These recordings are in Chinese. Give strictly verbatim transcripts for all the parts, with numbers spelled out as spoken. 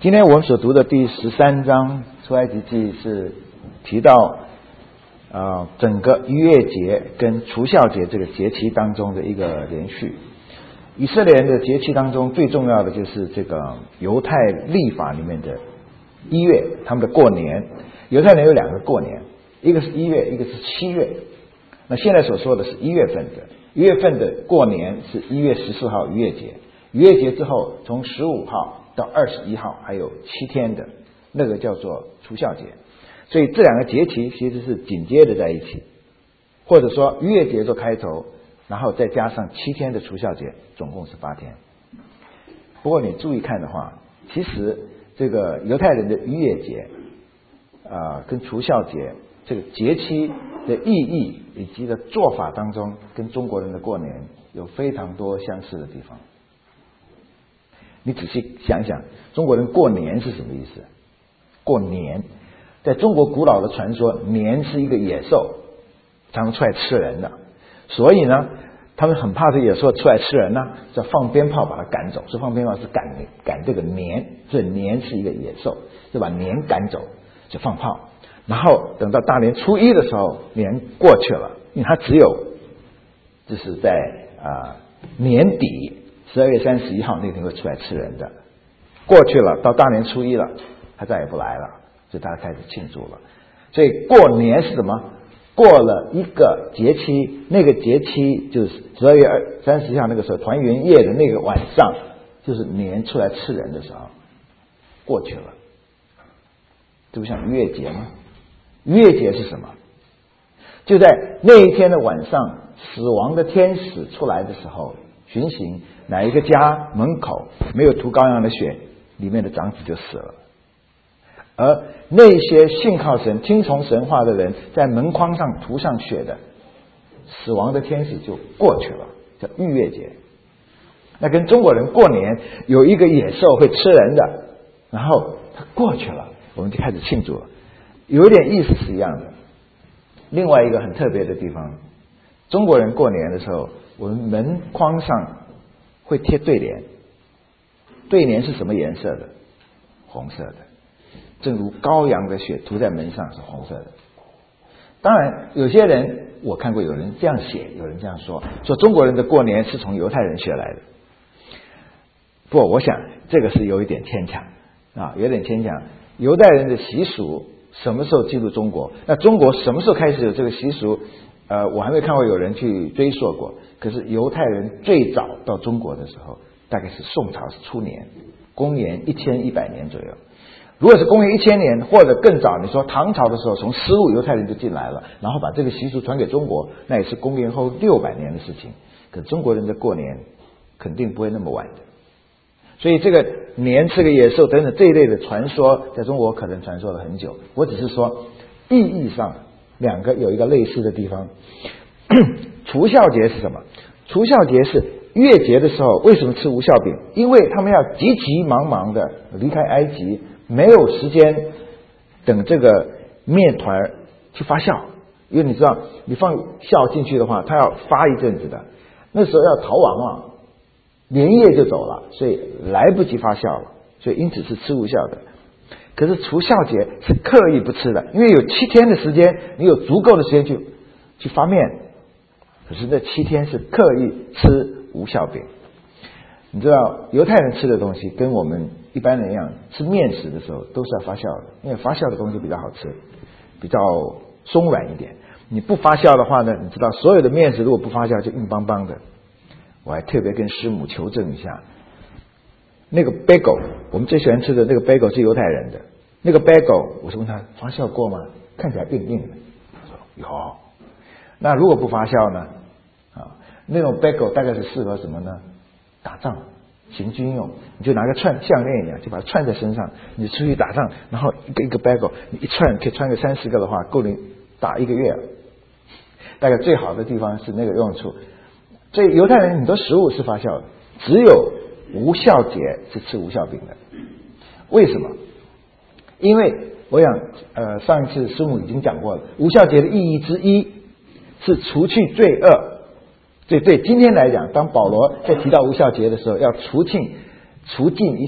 今天我们所读的第十三章出埃及记是提到呃整个逾越节跟除酵节这个节期当中的一个连续。以色列人的节期当中最重要的就是这个犹太历法里面的一月，他们的过年。犹太人有两个过年，一个是一月，一个是七月。那现在所说的是一月份的，一月份的过年是一月十四号逾越节，逾越节之后从十五号到二十一号还有七天的，那个叫做除酵节。所以这两个节期其实是紧接着在一起，或者说逾越节做开头，然后再加上七天的除酵节，总共是八天。不过你注意看的话，其实这个犹太人的逾越节啊、呃，跟除酵节这个节期的意义以及的做法当中，跟中国人的过年有非常多相似的地方。你仔细想想，中国人过年是什么意思？过年，在中国古老的传说，年是一个野兽，常常出来吃人的，所以呢，他们很怕这野兽出来吃人呢，就放鞭炮把它赶走。所以放鞭炮是赶赶这个年，所以年是一个野兽，就把年赶走，就放炮。然后等到大年初一的时候，年过去了，因为它只有就是在啊、呃、年底十二月三十一号那天会出来吃人的。过去了，到大年初一了，他再也不来了，所以大家开始庆祝了。所以过年是什么？过了一个节期，那个节期就是十二月三十一号那个时候团圆夜的那个晚上，就是年出来吃人的时候，过去了。这不像逾越节吗？逾越节是什么？就在那一天的晚上，死亡的天使出来的时候，巡行哪一个家门口没有涂羔羊的血，里面的长子就死了。而那些信靠神、听从神话的人，在门框上涂上血的，死亡的天使就过去了，叫逾越节。那跟中国人过年有一个野兽会吃人的，然后它过去了，我们就开始庆祝了，有点意思是一样的。另外一个很特别的地方，中国人过年的时候，我们门框上会贴对联，对联是什么颜色的？红色的。正如羔羊的血涂在门上是红色的。当然有些人我看过有人这样写，有人这样说，说中国人的过年是从犹太人学来的。不，我想这个是有一点牵强啊，有点牵强。犹太人的习俗什么时候进入中国？那中国什么时候开始有这个习俗？呃，我还没看过有人去追溯过。可是犹太人最早到中国的时候，大概是宋朝初年，公元一千一百年左右。如果是公元一千年或者更早，你说唐朝的时候，从丝路犹太人就进来了，然后把这个习俗传给中国，那也是公元后六百年的事情。可中国人的过年肯定不会那么晚的。所以这个年是个野兽等等这一类的传说，在中国可能传说了很久。我只是说意义上两个有一个类似的地方。除酵节是什么？除酵节是逾越节的时候，为什么吃无酵饼？因为他们要急急忙忙的离开埃及，没有时间等这个面团去发酵。因为你知道你放酵进去的话，它要发一阵子的，那时候要逃亡啊，连夜就走了，所以来不及发酵了，所以因此是吃无酵的。可是除酵节是刻意不吃的，因为有七天的时间，你有足够的时间去去发面。可是这七天是刻意吃无酵饼。你知道犹太人吃的东西跟我们一般人一样，吃面食的时候都是要发酵的，因为发酵的东西比较好吃，比较松软一点。你不发酵的话呢，你知道所有的面食如果不发酵就硬邦邦的。我还特别跟师母求证一下，那个 bagel 我们最喜欢吃的那个 bagel 是犹太人的，那个 bagel 我是问他发酵过吗？看起来硬硬的。他说有。那如果不发酵呢？啊，那种 bagel 大概是适合什么呢？打仗行军用，你就拿个串项链一样，就把它串在身上，你出去打仗，然后一个一个 bagel 你一串可以穿个三十个的话，够你打一个月。大概最好的地方是那个用处。所以犹太人很多食物是发酵的，只有无酵节是吃无酵饼的。为什么？因为我想呃上一次师母已经讲过了，无酵节的意义之一是除去罪恶。对对，今天来讲，当保罗在提到无酵节的时候，要除尽除尽一些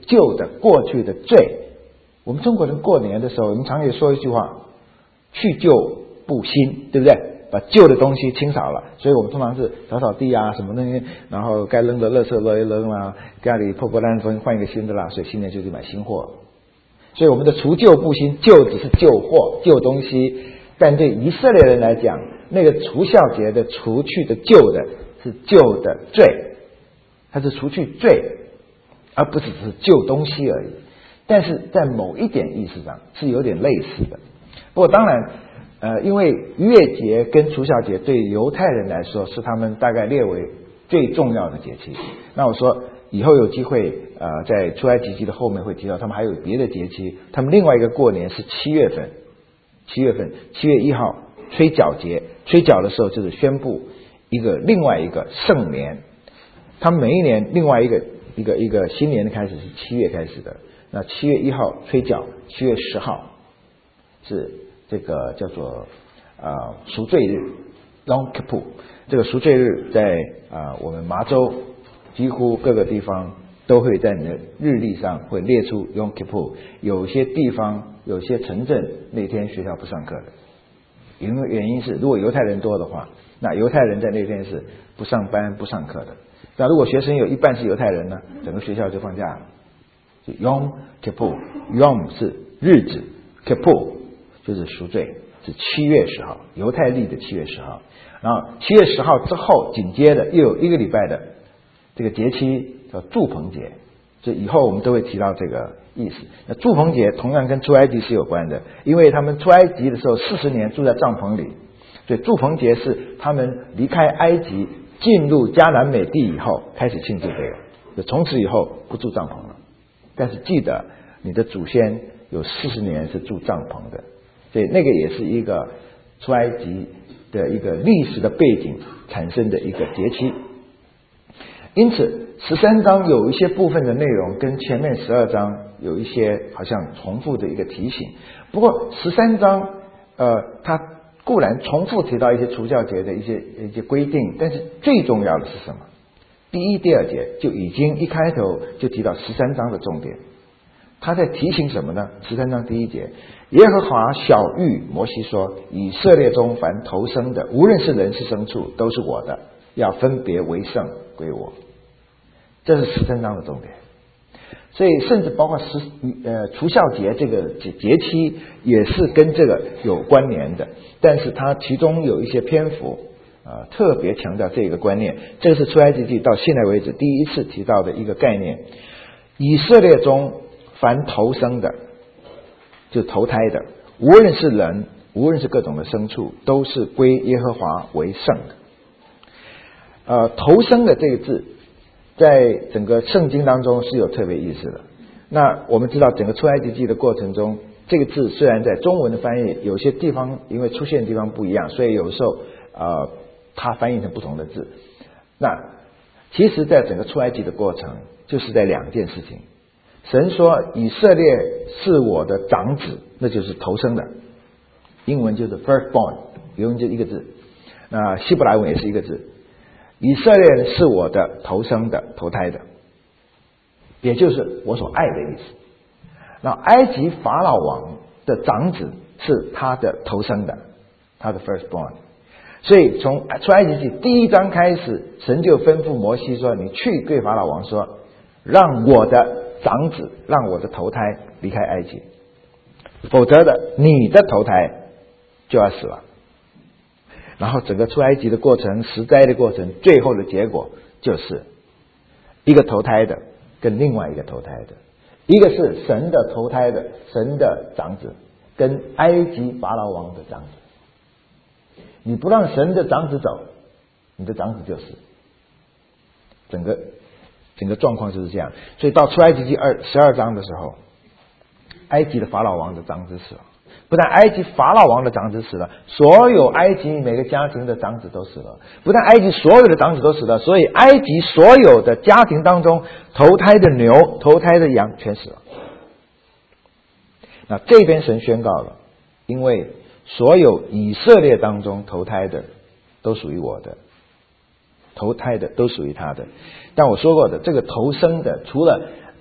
旧的过去的罪。我们中国人过年的时候，我们常也说一句话，去旧布新，对不对？把旧的东西清扫了，所以我们通常是扫扫地啊，什么东西，然后该扔的垃圾扔一扔啦，家里破破烂烂换一个新的啦，所以新年就去买新货。所以我们的除旧布新，旧只是旧货、旧东西，但对以色列人来讲，那个除酵节的除去的旧的是旧的罪，它是除去罪，而不只是旧东西而已。但是在某一点意思上是有点类似的。不过当然呃，因为逾越节跟除酵节对犹太人来说是他们大概列为最重要的节气。那我说以后有机会呃，在出埃及记的后面会提到他们还有别的节气。他们另外一个过年是七月份，七月份七月一号吹角节，吹角的时候就是宣布一个另外一个圣年。他们每一年另外一个一个一个新年的开始是七月开始的。那七月一号吹角，七月十号是这个叫做呃赎罪日 Yom Kippur。这个赎罪日在啊、呃、我们麻州几乎各个地方都会在你的日历上会列出 Yom Kippur。有些地方有些城镇那天学校不上课的，因为原因是如果犹太人多的话，那犹太人在那天是不上班不上课的。那如果学生有一半是犹太人呢，整个学校就放假了。Yom Kippur Yom 是日子， Kippur 就是赎罪，是七月十号，犹太历的七月十号。然后七月十号之后紧接着又有一个礼拜的这个节期叫住棚节，所以以后我们都会提到这个意思。那住棚节同样跟出埃及是有关的，因为他们出埃及的时候四十年住在帐篷里，所以住棚节是他们离开埃及进入迦南美地以后开始庆祝这个，就从此以后不住帐篷了。但是记得你的祖先有四十年是住帐篷的，所以那个也是一个出埃及的一个历史的背景产生的一个节期。因此十三章有一些部分的内容跟前面十二章有一些好像重复的一个提醒。不过十三章呃，它固然重复提到一些除酵节的一些一些规定，但是最重要的是什么？第一、第二节就已经一开头就提到十三章的重点。他在提醒什么呢？十三章第一节，耶和华晓谕摩西说，以色列中凡投生的，无论是人是牲畜，都是我的，要分别为圣归我。这是十三章的重点。所以甚至包括十呃除酵节这个节节期也是跟这个有关联的，但是它其中有一些篇幅啊、呃、特别强调这个观念。这个是出埃及记到现在为止第一次提到的一个概念。以色列中凡投生的，就投胎的，无论是人，无论是各种的牲畜，都是归耶和华为圣的。呃，投生的这个字在整个圣经当中是有特别意思的。那我们知道整个出埃及记的过程中，这个字虽然在中文的翻译有些地方因为出现的地方不一样，所以有时候呃它翻译成不同的字。那其实在整个出埃及的过程就是在两件事情。神说以色列是我的长子，那就是投生的，英文就是 firstborn， 原文就一个字，那希伯来文也是一个字。以色列是我的投生的，投胎的，也就是我所爱的意思。那埃及法老王的长子是他的投生的，他的 firstborn。所以从出埃及记第一章开始，神就吩咐摩西说，你去对法老王说，让我的长子，让我的头胎离开埃及，否则的你的头胎就要死了。然后整个出埃及的过程，十灾的过程，最后的结果就是一个投胎的跟另外一个投胎的，一个是神的投胎的，神的长子，跟埃及法老王的长子。你不让神的长子走，你的长子就死。整个整个状况就是这样。所以到出埃及记二十二章的时候，埃及的法老王的长子死了。不但埃及法老王的长子死了，所有埃及每个家庭的长子都死了。不但埃及所有的长子都死了，所以埃及所有的家庭当中投胎的牛、投胎的羊全死了。那这边神宣告了，因为所有以色列当中投胎的都属于我的，投胎的都属于他的。但我说过的，这个投生的除了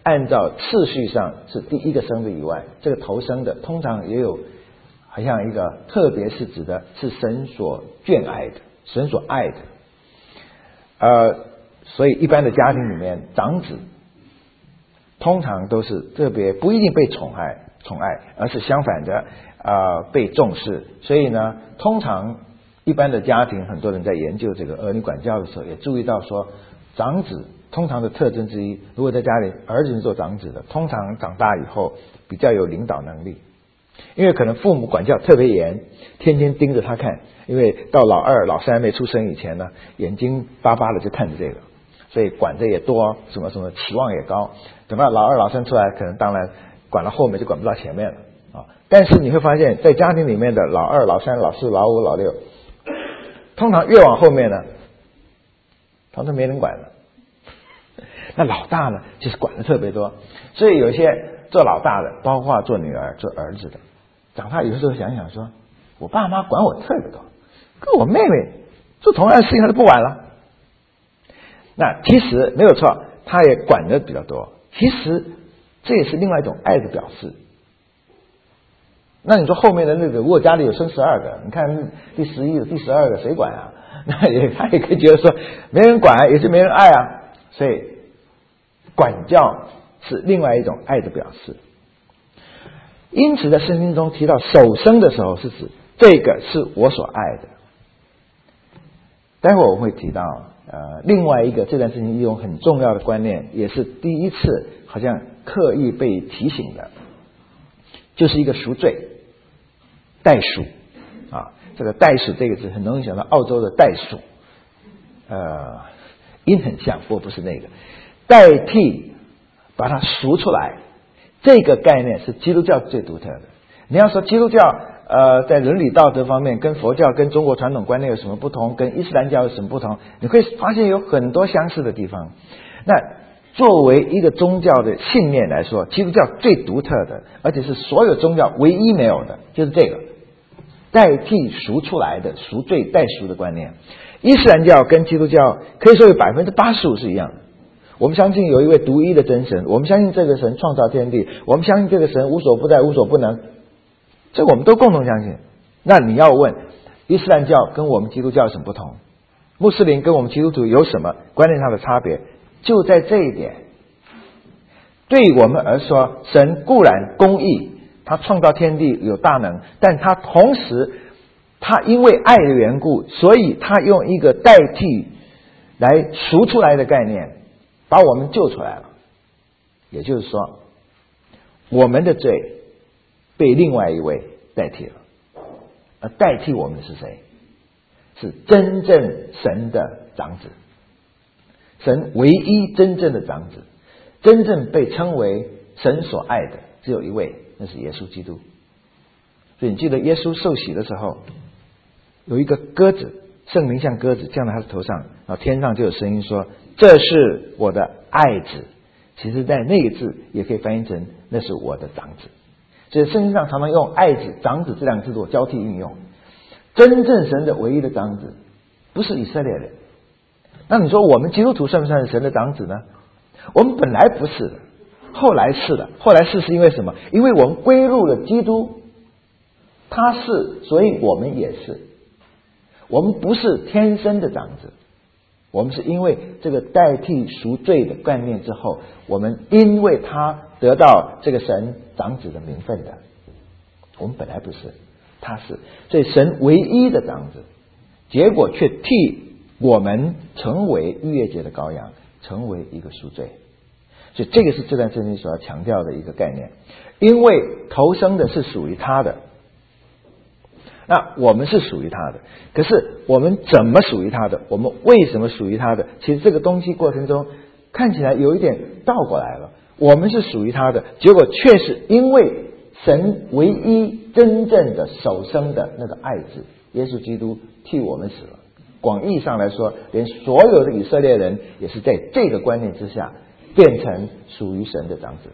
按照次序上是第一个生的以外，这个头生的通常也有好像一个特别是指的是神所眷爱的，神所爱的。呃，所以一般的家庭里面，长子通常都是特别不一定被宠爱宠爱，而是相反的呃被重视。所以呢，通常一般的家庭，很多人在研究这个儿女管教的时候，也注意到说，长子通常的特征之一，如果在家里儿子是做长子的，通常长大以后比较有领导能力，因为可能父母管教特别严，天天盯着他看，因为到老二老三没出生以前呢，眼睛巴巴的就看着这个，所以管的也多，什么什么期望也高。等到老二老三出来，可能当然管了后面就管不到前面了啊。但是你会发现在家庭里面的老二老三老四老五老六，通常越往后面呢，通常没人管了。那老大呢，就是管的特别多，所以有一些做老大的，包括做女儿、做儿子的，长大有的时候想想说，我爸妈管我特别多，跟我妹妹做同样的事情他都不管了。那其实没有错，他也管的比较多，其实这也是另外一种爱的表示。那你说后面的日子，如果家里有生十二个，你看第十一个、第十二个谁管啊？那也他也可以觉得说，没人管也是没人爱啊。所以管教是另外一种爱的表示。因此在圣经中提到首生的时候，是指这个是我所爱的。待会儿我会提到呃另外一个这段圣经一种很重要的观念，也是第一次好像刻意被提醒的，就是一个赎罪代赎啊。这个代赎这个字很容易想到澳洲的袋鼠，呃音很像，不过不是那个，代替把它赎出来，这个概念是基督教最独特的。你要说基督教呃在伦理道德方面跟佛教跟中国传统观念有什么不同，跟伊斯兰教有什么不同，你会发现有很多相似的地方。那作为一个宗教的信念来说，基督教最独特的，而且是所有宗教唯一没有的，就是这个代替赎出来的赎罪代赎的观念。伊斯兰教跟基督教可以说有百分之八十五是一样的。我们相信有一位独一的真神，我们相信这个神创造天地，我们相信这个神无所不在无所不能，这我们都共同相信。那你要问伊斯兰教跟我们基督教有什么不同，穆斯林跟我们基督徒有什么观念上的差别，就在这一点。对我们而说，神固然公义，他创造天地有大能，但他同时他因为爱的缘故，所以他用一个代替来赎出来的概念把我们救出来了。也就是说，我们的罪被另外一位代替了，而代替我们的是谁？是真正神的长子，神唯一真正的长子，真正被称为神所爱的只有一位，那是耶稣基督。所以你记得耶稣受洗的时候，有一个鸽子，圣灵像鸽子降在他的头上，然后天上就有声音说，这是我的爱子。其实在那个字也可以翻译成那是我的长子。所以圣经上常常用爱子长子这两个字做交替运用。真正神的唯一的长子不是以色列人。那你说我们基督徒算不算神的长子呢？我们本来不是的，后来是的。后来是是因为什么？因为我们归入了基督，他是，所以我们也是。我们不是天生的长子，我们是因为这个代替赎罪的概念之后，我们因为他得到这个神长子的名分的。我们本来不是，他是，所以神唯一的长子，结果却替我们成为逾越节的羔羊，成为一个赎罪。所以这个是这段圣经所要强调的一个概念。因为头生的是属于他的，那我们是属于他的，可是我们怎么属于他的？我们为什么属于他的？其实这个东西过程中看起来有一点倒过来了。我们是属于他的，结果却是因为神唯一真正的首生的那个爱子耶稣基督替我们死了。广义上来说，连所有的以色列人也是在这个观念之下变成属于神的长子。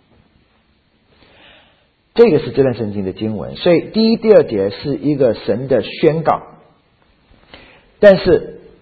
这个是这段圣经的经文，所以第一、第二节是一个神的宣告。但是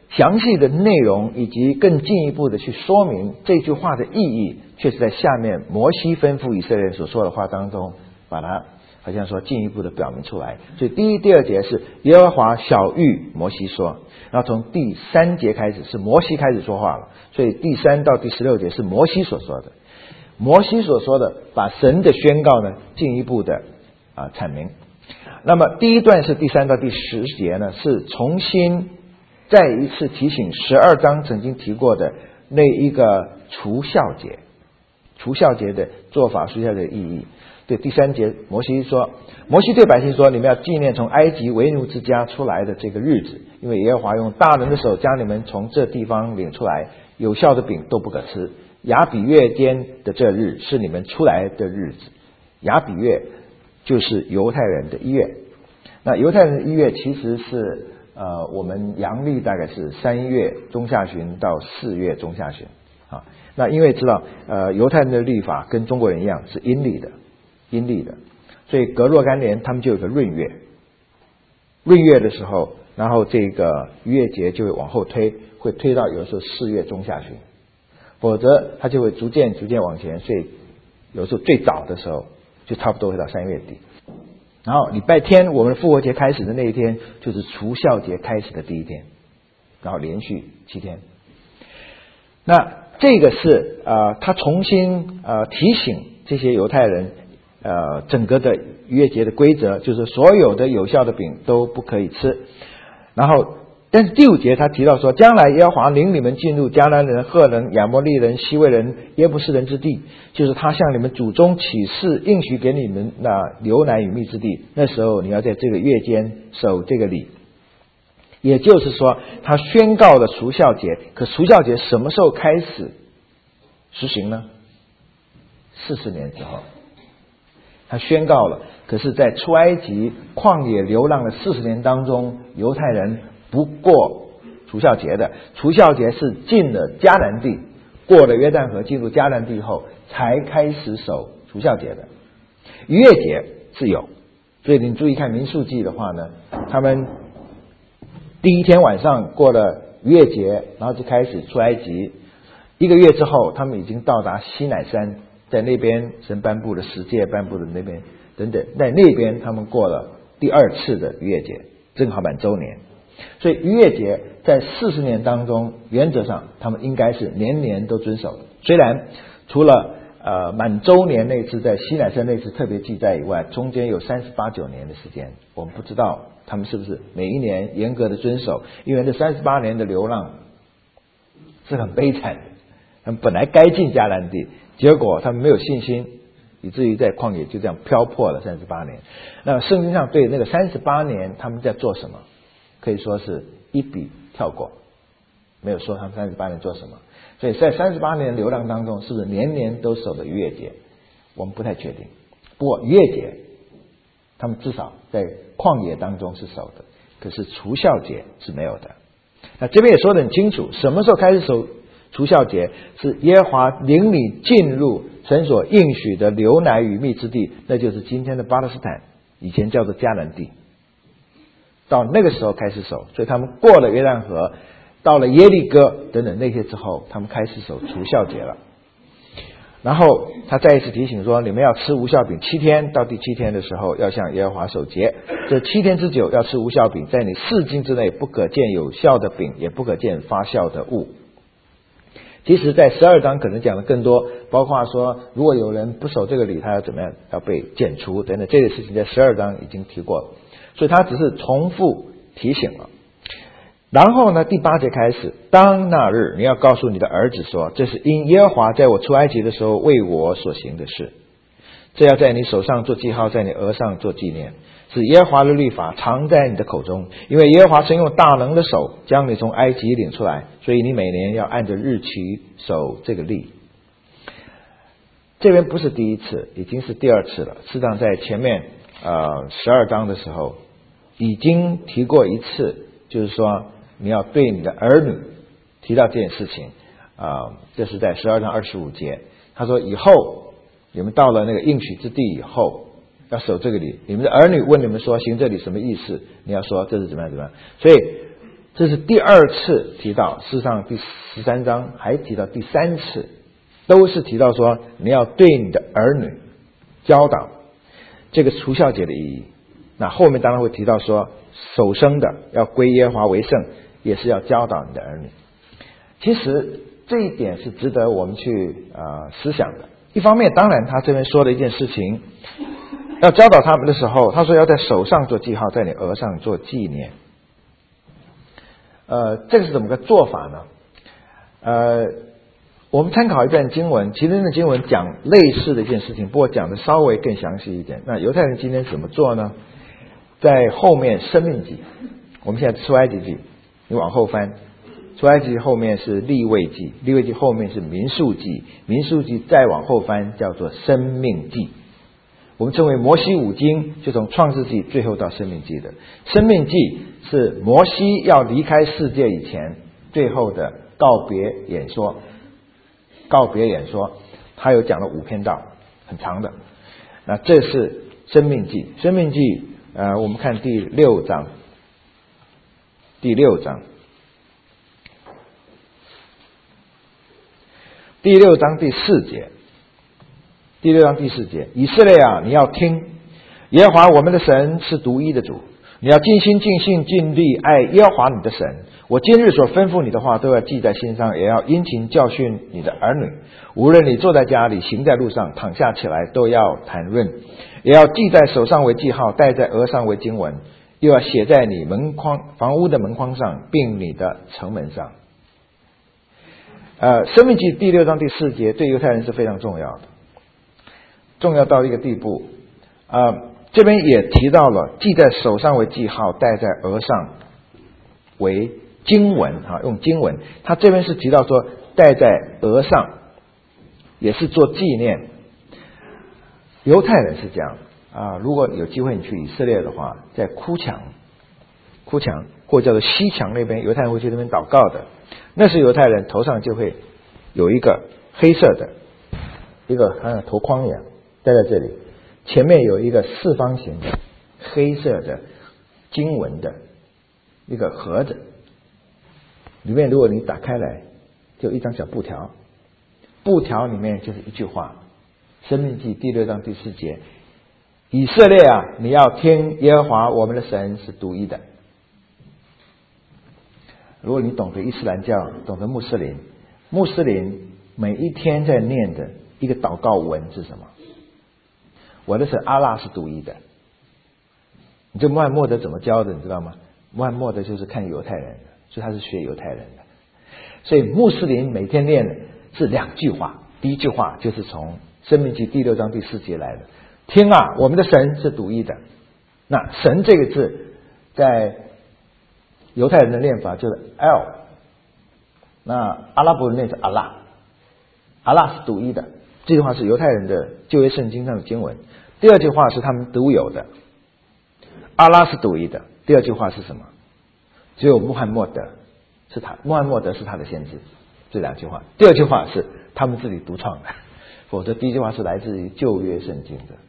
详细的内容以及更进一步的去说明这句话的意义，却是在下面摩西吩咐以色列人所说的话当中，把它好像说进一步的表明出来。所以第一、第二节是耶和华晓谕摩西说，然后从第三节开始是摩西开始说话了，所以第三到第十六节是摩西所说的。摩西所说的把神的宣告呢进一步的啊阐明。那么第一段是第三到第十节呢，是重新再一次提醒十二章曾经提过的那一个除酵节，除酵节的做法，除酵节的意义。对，第三节摩西说，摩西对百姓说，你们要纪念从埃及为奴之家出来的这个日子，因为耶和华用大能的手将你们从这地方领出来，有酵的饼都不可吃。亚比月间的这日是你们出来的日子。亚比月就是犹太人的一月，那犹太人的一月其实是呃我们阳历大概是三月中下旬到四月中下旬啊。那因为知道呃犹太人的历法跟中国人一样是阴历的，阴历的，所以隔若干年他们就有个闰月，闰月的时候，然后这个逾越节就会往后推，会推到有时候四月中下旬。否则它就会逐渐逐渐往前，所以有时候最早的时候就差不多会到三月底。然后礼拜天我们复活节开始的那一天就是除酵节开始的第一天，然后连续七天。那这个是呃他重新呃提醒这些犹太人呃整个的逾越节的规则，就是所有的有酵的饼都不可以吃。然后但是第五节他提到说，将来耶和华领你们进入迦南人、赫人、亚摩利人、西魏人、耶布斯人之地，就是他向你们祖宗起誓应许给你们那流奶与蜜之地。那时候你要在这个月间守这个礼。也就是说他宣告了除酵节，可除酵节什么时候开始实行呢？四十年之后他宣告了，可是在出埃及旷野流浪的四十年当中，犹太人不过除酵节的。除酵节是进了迦南地，过了约旦河进入迦南地后才开始守除酵节的。逾越节是有，所以你注意看民数记的话呢，他们第一天晚上过了逾越节，然后就开始出埃及，一个月之后他们已经到达西乃山，在那边神颁布的十诫颁布的那边等等，在那边他们过了第二次的逾越节，正好满周年。所以逾越节在四十年当中，原则上他们应该是年年都遵守的。虽然除了呃满周年那次在西乃山那次特别记载以外，中间有三十八九年的时间，我们不知道他们是不是每一年严格的遵守，因为这三十八年的流浪是很悲惨的。他们本来该进迦南地，结果他们没有信心，以至于在旷野就这样漂泊了三十八年。那圣经上对那个三十八年他们在做什么，可以说是一笔跳过，没有说他们三十八年做什么。所以在三十八年流浪当中，是不是年年都守的逾越节，我们不太确定。不过逾越节他们至少在旷野当中是守的，可是除酵节是没有的。那这边也说得很清楚，什么时候开始守除酵节，是耶和华领你进入神所应许的流奶与蜜之地，那就是今天的巴勒斯坦，以前叫做迦南地。到那个时候开始守，所以他们过了约旦河，到了耶利哥等等那些之后，他们开始守除酵节了。然后他再一次提醒说，你们要吃无酵饼七天，到第七天的时候要向耶和华守节。这七天之久要吃无酵饼，在你四境之内不可见有酵的饼，也不可见发酵的物。其实在十二章可能讲的更多，包括说如果有人不守这个礼，他要怎么样，要被剪除等等，这个事情在十二章已经提过了，所以他只是重复提醒了。然后呢，第八节开始，当那日你要告诉你的儿子说，这是因耶和华在我出埃及的时候为我所行的事，这要在你手上做记号，在你额上做纪念，是耶和华的律法常在你的口中，因为耶和华曾用大能的手将你从埃及领出来，所以你每年要按着日期守这个例。这边不是第一次，已经是第二次了。事实上在前面呃十二章的时候已经提过一次，就是说你要对你的儿女提到这件事情啊、呃，这是在十二章二十五节。他说以后你们到了那个应许之地以后要守这个礼，你们的儿女问你们说行这礼什么意思，你要说这是怎么样怎么样。所以这是第二次提到，事实上第十三章还提到第三次，都是提到说你要对你的儿女教导这个除酵节的意义。那后面当然会提到说首生的要归耶和华为圣，也是要教导你的儿女。其实这一点是值得我们去呃思想的。一方面当然他这边说的一件事情，要教导他们的时候，他说要在手上做记号，在你额上做纪念。呃，这个是怎么个做法呢？呃，我们参考一段经文，其实那经文讲类似的一件事情，不过讲的稍微更详细一点。那犹太人今天怎么做呢？在后面申命记，我们现在出埃及记，你往后翻，出埃及后面是利未记，利未记后面是民数记，民数记再往后翻叫做申命记。我们称为摩西五经，就从创世纪最后到申命记的。申命记是摩西要离开世界以前最后的告别演说，告别演说，他有讲了五篇道，很长的。那这是申命记，申命记呃，我们看第六章，第六章，第六章第四节。第六章第四节，以色列啊，你要听，耶和华我们的神是独一的主，你要尽心尽性尽力爱耶和华你的神。我今日所吩咐你的话都要记在心上，也要殷勤教训你的儿女。无论你坐在家里，行在路上，躺下起来，都要谈论，也要记在手上为记号，戴在额上为经文，又要写在你门框房屋的门框上，并你的城门上。呃，申命记第六章第四节对犹太人是非常重要的。重要到一个地步，呃，这边也提到了记在手上为记号，戴在额上为经文啊，用经文。他这边是提到说戴在额上，也是做纪念。犹太人是这样啊，如果有机会你去以色列的话，在哭墙、哭墙或者叫做西墙那边，犹太人会去那边祷告的。那是犹太人头上就会有一个黑色的，一个好像头框一样。戴在这里，前面有一个四方形的黑色的经文的一个盒子，里面如果你打开来，就一张小布条，布条里面就是一句话，申命记第六章第四节，以色列啊，你要听耶和华我们的神是独一的。如果你懂得伊斯兰教，懂得穆斯林，穆斯林每一天在念的一个祷告文是什么？我的神阿拉是独一的。你这穆罕默德怎么教的你知道吗？穆罕默德就是看犹太人的，所以他是学犹太人的。所以穆斯林每天念的是两句话，第一句话就是从申命记第六章第四节来的，听啊，我们的神是独一的。那神这个字在犹太人的念法就是 L， 那阿拉伯人念是阿拉，阿拉是独一的。这句话是犹太人的旧约圣经上的经文。第二句话是他们独有的，阿拉是独一的。第二句话是什么？只有穆罕默德是他，穆罕默德是他的先知。这两句话，第二句话是他们自己独创的，否则第一句话是来自于旧约圣经的。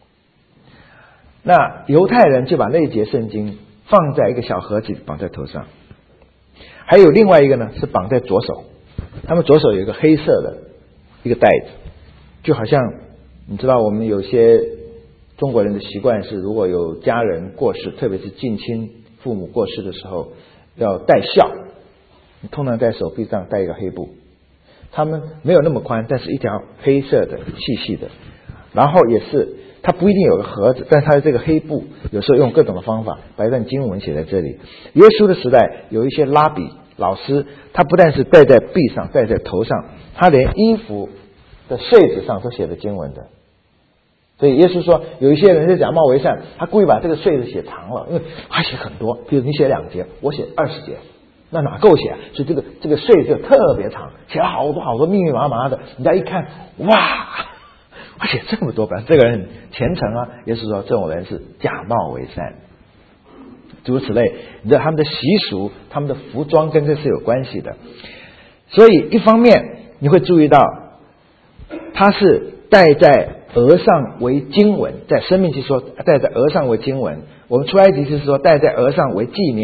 那犹太人就把那一节圣经放在一个小盒子绑在头上，还有另外一个呢是绑在左手，他们左手有一个黑色的一个袋子，就好像你知道我们有些中国人的习惯是，如果有家人过世，特别是近亲父母过世的时候要戴孝，你通常在手臂上戴一个黑布，他们没有那么宽，但是一条黑色的细细的，然后也是它不一定有个盒子，但是它的这个黑布有时候用各种的方法把一段经文写在这里。耶稣的时代有一些拉比老师，他不但是戴在臂上戴在头上，他连衣服的穗子上都写了经文的。所以耶稣说有一些人是假冒为善，他故意把这个穗子写长了，因为他写很多，比如你写两节，我写二十节，那哪够写啊？所以这个这个穗子就特别长，写了好多好多密密麻麻的，人家一看，哇，我写这么多，表示这个人很虔诚啊。耶稣说这种人是假冒为善，诸如此类。你知道他们的习俗，他们的服装跟这是有关系的。所以一方面你会注意到他是戴在额上为经文，在申命记说戴在额上为经文，我们出埃及记是说戴在额上为纪念。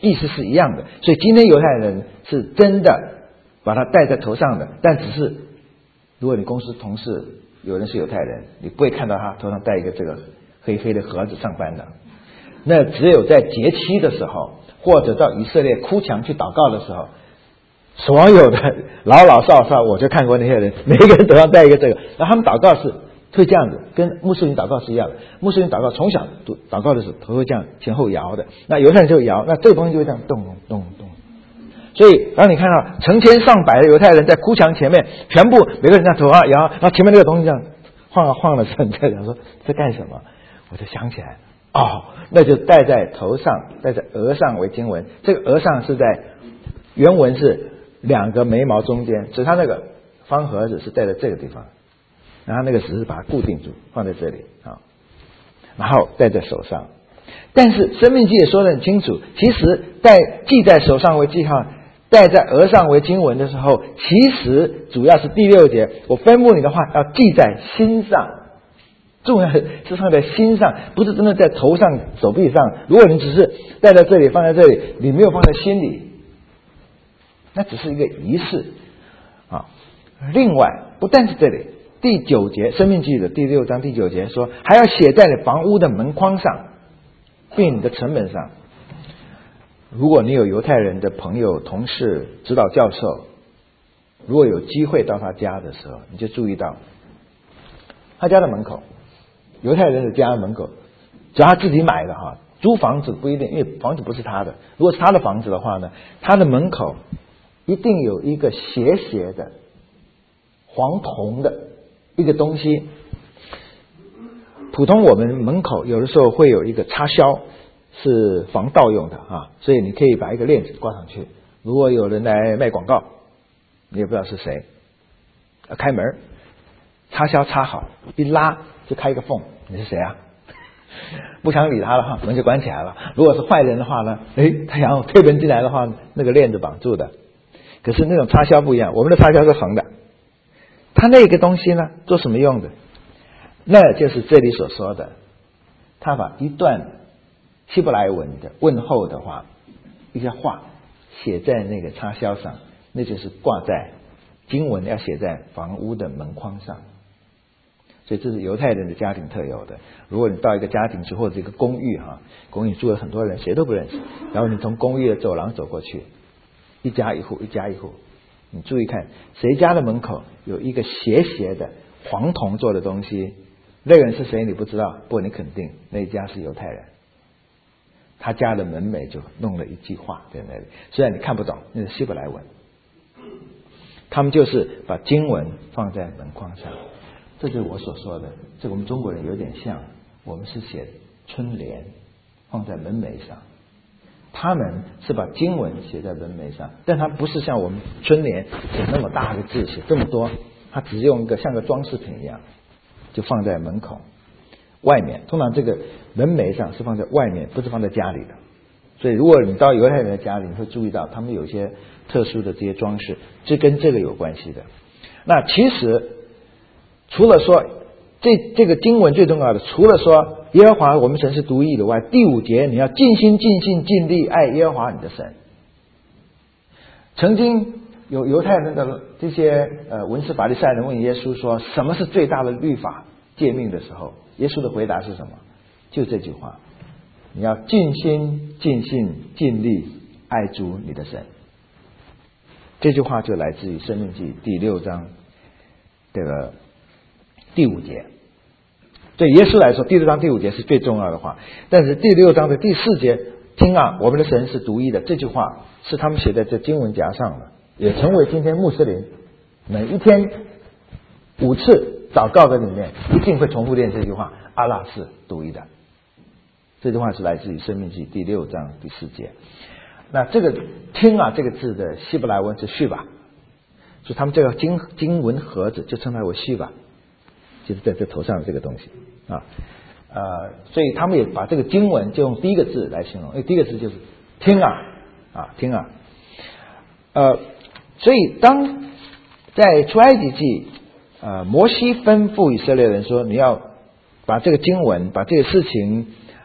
意思是一样的。所以今天犹太人是真的把它戴在头上的，但只是如果你公司同事有人是犹太人，你不会看到他头上戴一个这个黑黑的盒子上班的。那只有在节期的时候，或者到以色列哭墙去祷告的时候，所有的老老少少，我就看过那些人，每一个人头上戴一个这个，然后他们祷告是会这样子，跟穆斯林祷告是一样的。穆斯林祷告从小祷告的时候头会这样前后摇的，那犹太人就摇，那这个东西就会这样动动动动。所以当你看到成千上百的犹太人在哭墙前面，全部每个人在头上摇，然后前面那个东西这样晃啊晃的时候，你在想说这干什么？我就想起来，哦，那就戴在头上，戴在额上为经文。这个额上是在原文是两个眉毛中间，只是它那个方盒子是戴在这个地方，然后那个只是把它固定住，放在这里啊，然后戴在手上。但是申命记也说得很清楚，其实戴记在手上为记号，戴在额上为经文的时候，其实主要是第六节，我吩咐你的话要记在心上。重要是放在心上，不是真的在头上手臂上。如果你只是戴在这里放在这里，你没有放在心里，那只是一个仪式啊。另外不但是这里，第九节申命记的第六章第九节说，还要写在你房屋的门框上，并你的城门上。如果你有犹太人的朋友、同事、指导教授，如果有机会到他家的时候，你就注意到他家的门口，犹太人的家门口，只要他自己买的哈，租房子不一定，因为房子不是他的。如果是他的房子的话呢，他的门口一定有一个斜斜的黄铜的一个东西。普通我们门口有的时候会有一个插销，是防盗用的啊，所以你可以把一个链子挂上去。如果有人来卖广告，你也不知道是谁，开门插销插好，一拉就开一个缝，你是谁啊？不想理他了哈，门就关起来了。如果是坏人的话呢，诶，他想推门进来的话，那个链子绑住的。可是那种插销不一样，我们的插销是横的。它那个东西呢，做什么用的？那就是这里所说的，他把一段希伯来文的问候的话，一些话写在那个插销上，那就是挂在经文要写在房屋的门框上。所以这是犹太人的家庭特有的。如果你到一个家庭去或者一个公寓哈，公寓住了很多人，谁都不认识，然后你从公寓的走廊走过去，一家一户一家一户，你注意看谁家的门口有一个斜斜的黄铜做的东西，那个人是谁你不知道，不过你肯定那一家是犹太人。他家的门楣就弄了一句话在那里，虽然你看不懂，那是希伯来文。他们就是把经文放在门框上。这就是我所说的，这个我们中国人有点像，我们是写春联放在门楣上，他们是把经文写在门楣上，但他不是像我们春联写那么大的字，写这么多，他只用一个像个装饰品一样，就放在门口外面。通常这个门楣上是放在外面，不是放在家里的。所以如果你到犹太人的家里，你会注意到他们有一些特殊的这些装饰，这跟这个有关系的。那其实除了说这这个经文最重要的，除了说耶和华我们神是独一的外，第五节你要尽心尽性尽力爱耶和华你的神。曾经有犹太人的这些呃文士法利赛人问耶稣说什么是最大的律法诫命的时候，耶稣的回答是什么？就这句话，你要尽心尽性尽力爱主你的神。这句话就来自于申命记第六章这个第五节。对耶稣来说，第六章第五节是最重要的话，但是第六章的第四节，听啊，我们的神是独一的，这句话是他们写在这经文夹上的，也成为今天穆斯林每一天五次祷告的里面一定会重复念这句话，阿拉是独一的。这句话是来自于申命记第六章第四节。那这个听啊这个字的希伯来文是续吧，所以他们这个经经文盒子就称它为续吧，就是在这头上的这个东西啊，呃，所以他们也把这个经文就用第一个字来形容，因为第一个字就是听啊啊听啊，呃，所以当在出埃及记，呃，摩西吩咐以色列人说，你要把这个经文，把这个事情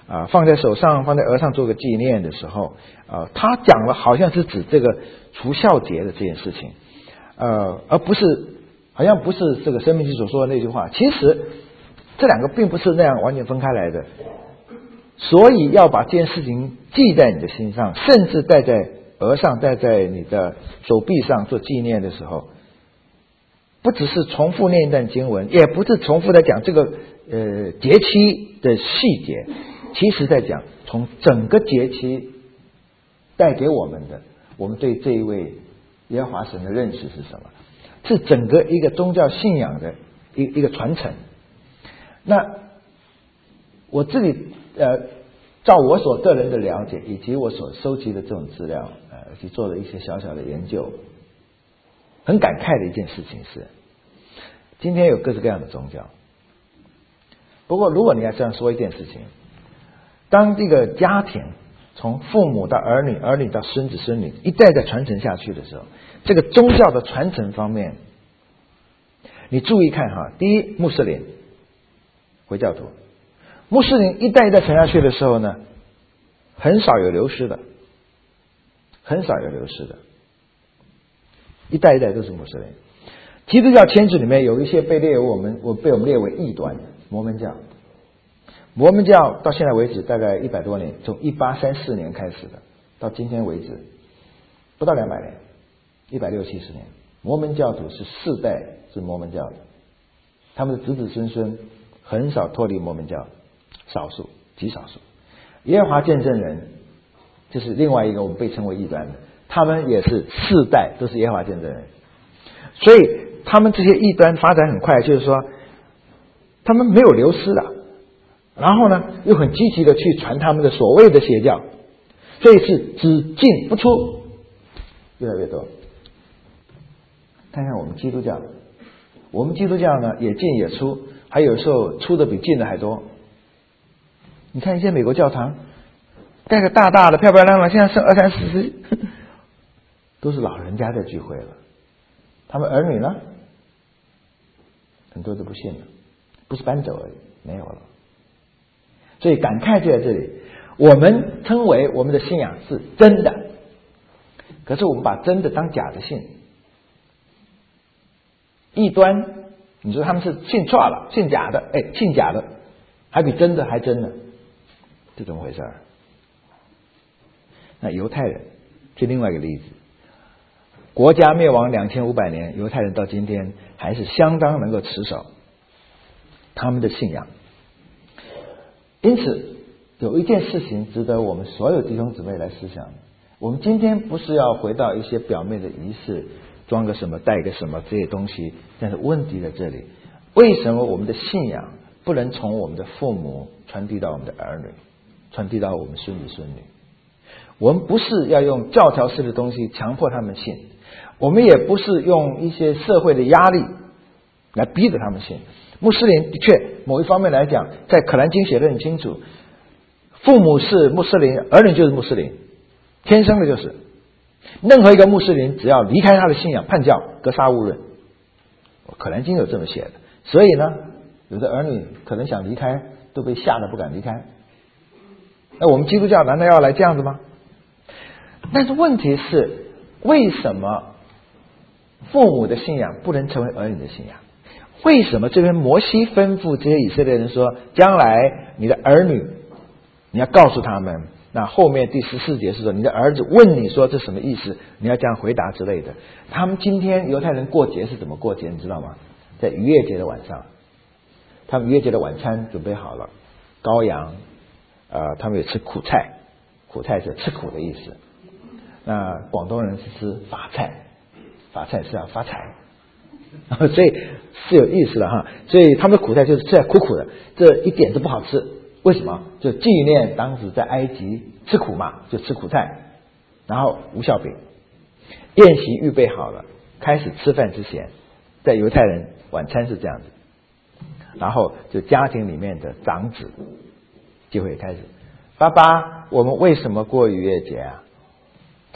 啊、呃、放在手上放在额上做个纪念的时候，呃他讲了好像是指这个除酵节的这件事情，呃而不是好像不是这个生命记所说的那句话，其实这两个并不是那样完全分开来的。所以要把这件事情记在你的心上，甚至戴在额上戴在你的手臂上做纪念的时候，不只是重复念一段经文，也不是重复在讲这个呃节期的细节，其实在讲从整个节期带给我们的，我们对这一位耶和华神的认识是什么，是整个一个宗教信仰的一一个传承。那我自己呃，照我所个人的了解，以及我所收集的这种资料，呃，去做了一些小小的研究，很感慨的一件事情是，今天有各式各样的宗教。不过，如果你要这样说一件事情，当这个家庭从父母到儿女，儿女到孙子孙女，一代代传承下去的时候，这个宗教的传承方面，你注意看哈，第一，穆斯林、回教徒。穆斯林一代一代传下去的时候呢，很少有流失的，很少有流失的，一代一代都是穆斯林。基督教圈子里面有一些被列为我们我被我们列为异端，摩门教。摩门教到现在为止大概一百多年，从一八三四年开始的，到今天为止不到两百年，一百六七十年。摩门教徒是四代是摩门教的，他们的子子孙孙很少脱离摩门教。少数，极少数。耶和华见证人就是另外一个我们被称为异端的，他们也是四代都是耶和华见证人，所以他们这些异端发展很快，就是说他们没有流失了，然后呢又很积极的去传他们的所谓的邪教，所以是只进不出，越来越多。看看我们基督教，我们基督教呢也进也出，还有时候出的比进的还多。你看一些美国教堂盖个大大的漂漂亮亮，现在剩二三十十，都是老人家在聚会了，他们儿女呢很多都不信了，不是搬走而已，没有了。所以感慨就在这里，我们称为我们的信仰是真的，可是我们把真的当假的信。异端你说他们是信错了，信假的，哎，信假的还比真的还真的，这怎么回事？那犹太人是另外一个例子，国家灭亡两千五百年，犹太人到今天还是相当能够持守他们的信仰。因此有一件事情值得我们所有弟兄姊妹来思想，我们今天不是要回到一些表面的仪式，装个什么带个什么这些东西，但是问题在这里，为什么我们的信仰不能从我们的父母传递到我们的儿女，传递到我们孙子孙女？我们不是要用教条式的东西强迫他们信，我们也不是用一些社会的压力来逼着他们信。穆斯林的确某一方面来讲，在可兰经写得很清楚，父母是穆斯林，儿女就是穆斯林，天生的就是。任何一个穆斯林只要离开他的信仰，叛教，格杀勿论。可兰经有这么写的，所以呢，有的儿女可能想离开，都被吓得不敢离开。那我们基督教难道要来这样子吗？但是问题是，为什么父母的信仰不能成为儿女的信仰？为什么这边摩西吩咐这些以色列人说，将来你的儿女你要告诉他们，那后面第十四节是说，你的儿子问你说这什么意思，你要这样回答之类的。他们今天犹太人过节是怎么过节你知道吗？在逾越节的晚上，他们逾越节的晚餐准备好了，羔羊，呃，他们也吃苦菜，苦菜是吃苦的意思。那广东人是吃发菜，发菜是要发财，所以是有意思的哈。所以他们的苦菜就是吃苦苦的，这一点都不好吃。为什么？就纪念当时在埃及吃苦嘛，就吃苦菜，然后无酵饼。宴席预备好了，开始吃饭之前，在犹太人晚餐是这样子，然后就家庭里面的长子就会开始，爸爸，我们为什么过逾越节啊？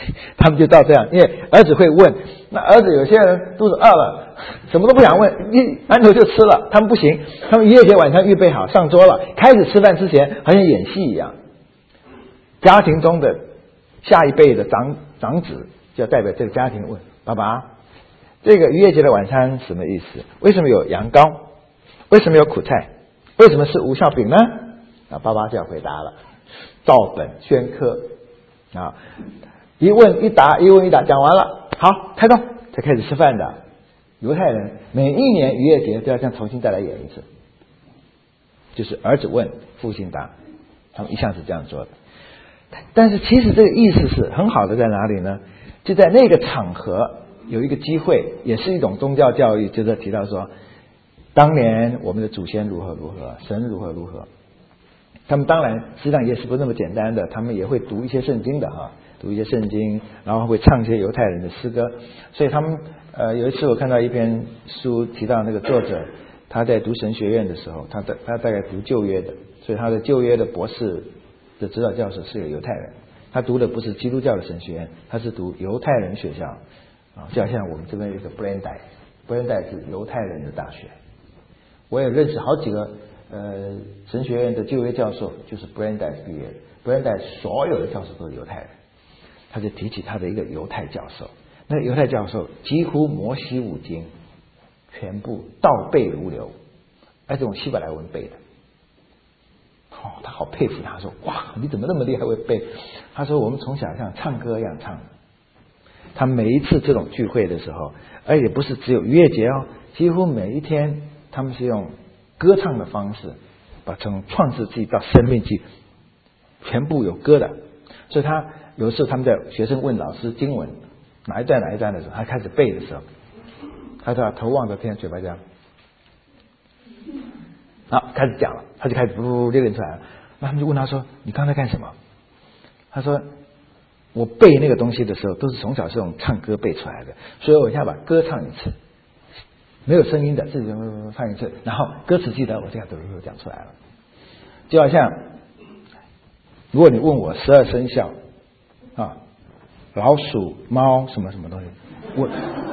他们就到这样，因为儿子会问，那儿子有些人肚子饿了，什么都不想问，一馒头就吃了。他们不行，他们逾越节晚上预备好上桌了，开始吃饭之前好像演戏一样。家庭中的下一辈的长长子就要代表这个家庭问爸爸，这个逾越节的晚餐什么意思？为什么有羊羔？为什么有苦菜？为什么是无酵饼呢？啊，爸爸就要回答了，照本宣科啊，一问一答，一问一答，讲完了，好，开动，才开始吃饭的。犹太人每一年逾越节都要像重新再来演一次，就是儿子问，父亲答，他们一向是这样做的。但是其实这个意思是很好的，在哪里呢？就在那个场合有一个机会，也是一种宗教教育，就是提到说，当年我们的祖先如何如何，神如何如何。他们当然实际上也是不那么简单的，他们也会读一些圣经的哈，读一些圣经，然后会唱一些犹太人的诗歌。所以他们呃有一次我看到一篇书提到那个作者，他在读神学院的时候，他的他大概读旧约的，所以他的旧约的博士的指导教授是个犹太人，他读的不是基督教的神学院，他是读犹太人学校啊，就好像我们这边有一个 Brandeis，Brandeis 是犹太人的大学。我也认识好几个呃神学院的旧约教授，就是 Brandeis 毕业的 ，Brandeis 所有的教授都是犹太人。他就提起他的一个犹太教授，那个犹太教授几乎摩西五经全部倒背如流，而且用希伯来文背的。哦，他好佩服他，说哇，你怎么那么厉害会背？他说我们从小像唱歌一样唱。他每一次这种聚会的时候，而且不是只有逾越节哦，几乎每一天他们是用歌唱的方式，把从创世纪到生命纪全部有歌的。所以他有时候他们在学生问老师经文哪一段哪一段的时候，他开始背的时候，他就把头望着天，嘴巴这样。好，开始讲了，他就开始呜就认出来了。那他们就问他说：“你刚才干什么？”他说：“我背那个东西的时候，都是从小是用唱歌背出来的，所以我现在把歌唱一次，没有声音的，自己唱一次，然后歌词记得，我这样嘟嘟讲出来了。就好像如果你问我十二生肖啊，老鼠、猫什么什么东西，我。”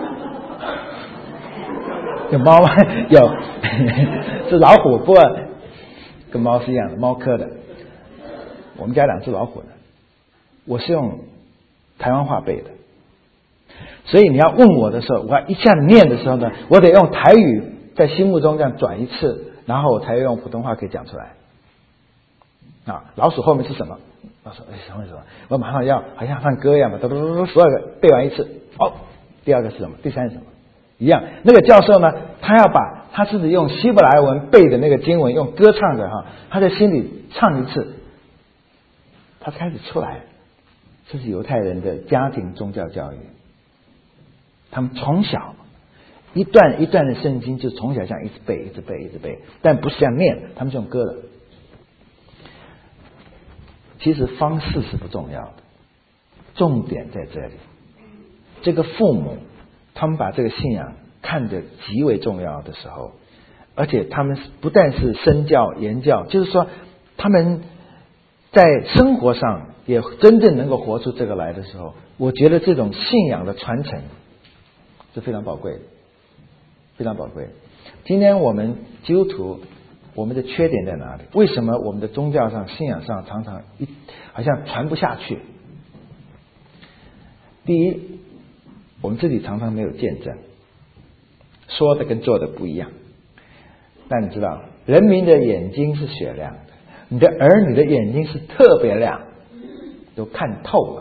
有猫吗？有，是老虎，不过跟猫是一样的，猫科的。我们家两只老虎呢，我是用台湾话背的，所以你要问我的时候，我要一下念的时候呢，我得用台语在心目中这样转一次，然后我才用普通话可以讲出来。啊，老鼠后面是什么？老鼠哎，什么什么？我马上要好像唱歌一样嘛，嘟嘟嘟嘟，所有个背完一次，哦，第二个是什么？第三是什么？一样，那个教授呢，他要把他自己用希伯来文背的那个经文，用歌唱的哈，他在心里唱一次，他开始出来。这是犹太人的家庭宗教教育，他们从小一段一段的圣经就从小这样一直背，一直背，一直背，但不是这样念，他们是用歌的。其实方式是不重要的，重点在这里。这个父母。他们把这个信仰看得极为重要的时候，而且他们不但是身教言教，就是说他们在生活上也真正能够活出这个来的时候，我觉得这种信仰的传承是非常宝贵的，非常宝贵。今天我们基督徒，我们的缺点在哪里？为什么我们的宗教上、信仰上常常一好像传不下去？第一，我们自己常常没有见证，说的跟做的不一样。但你知道，人民的眼睛是雪亮的，你的儿女的眼睛是特别亮，都看透了。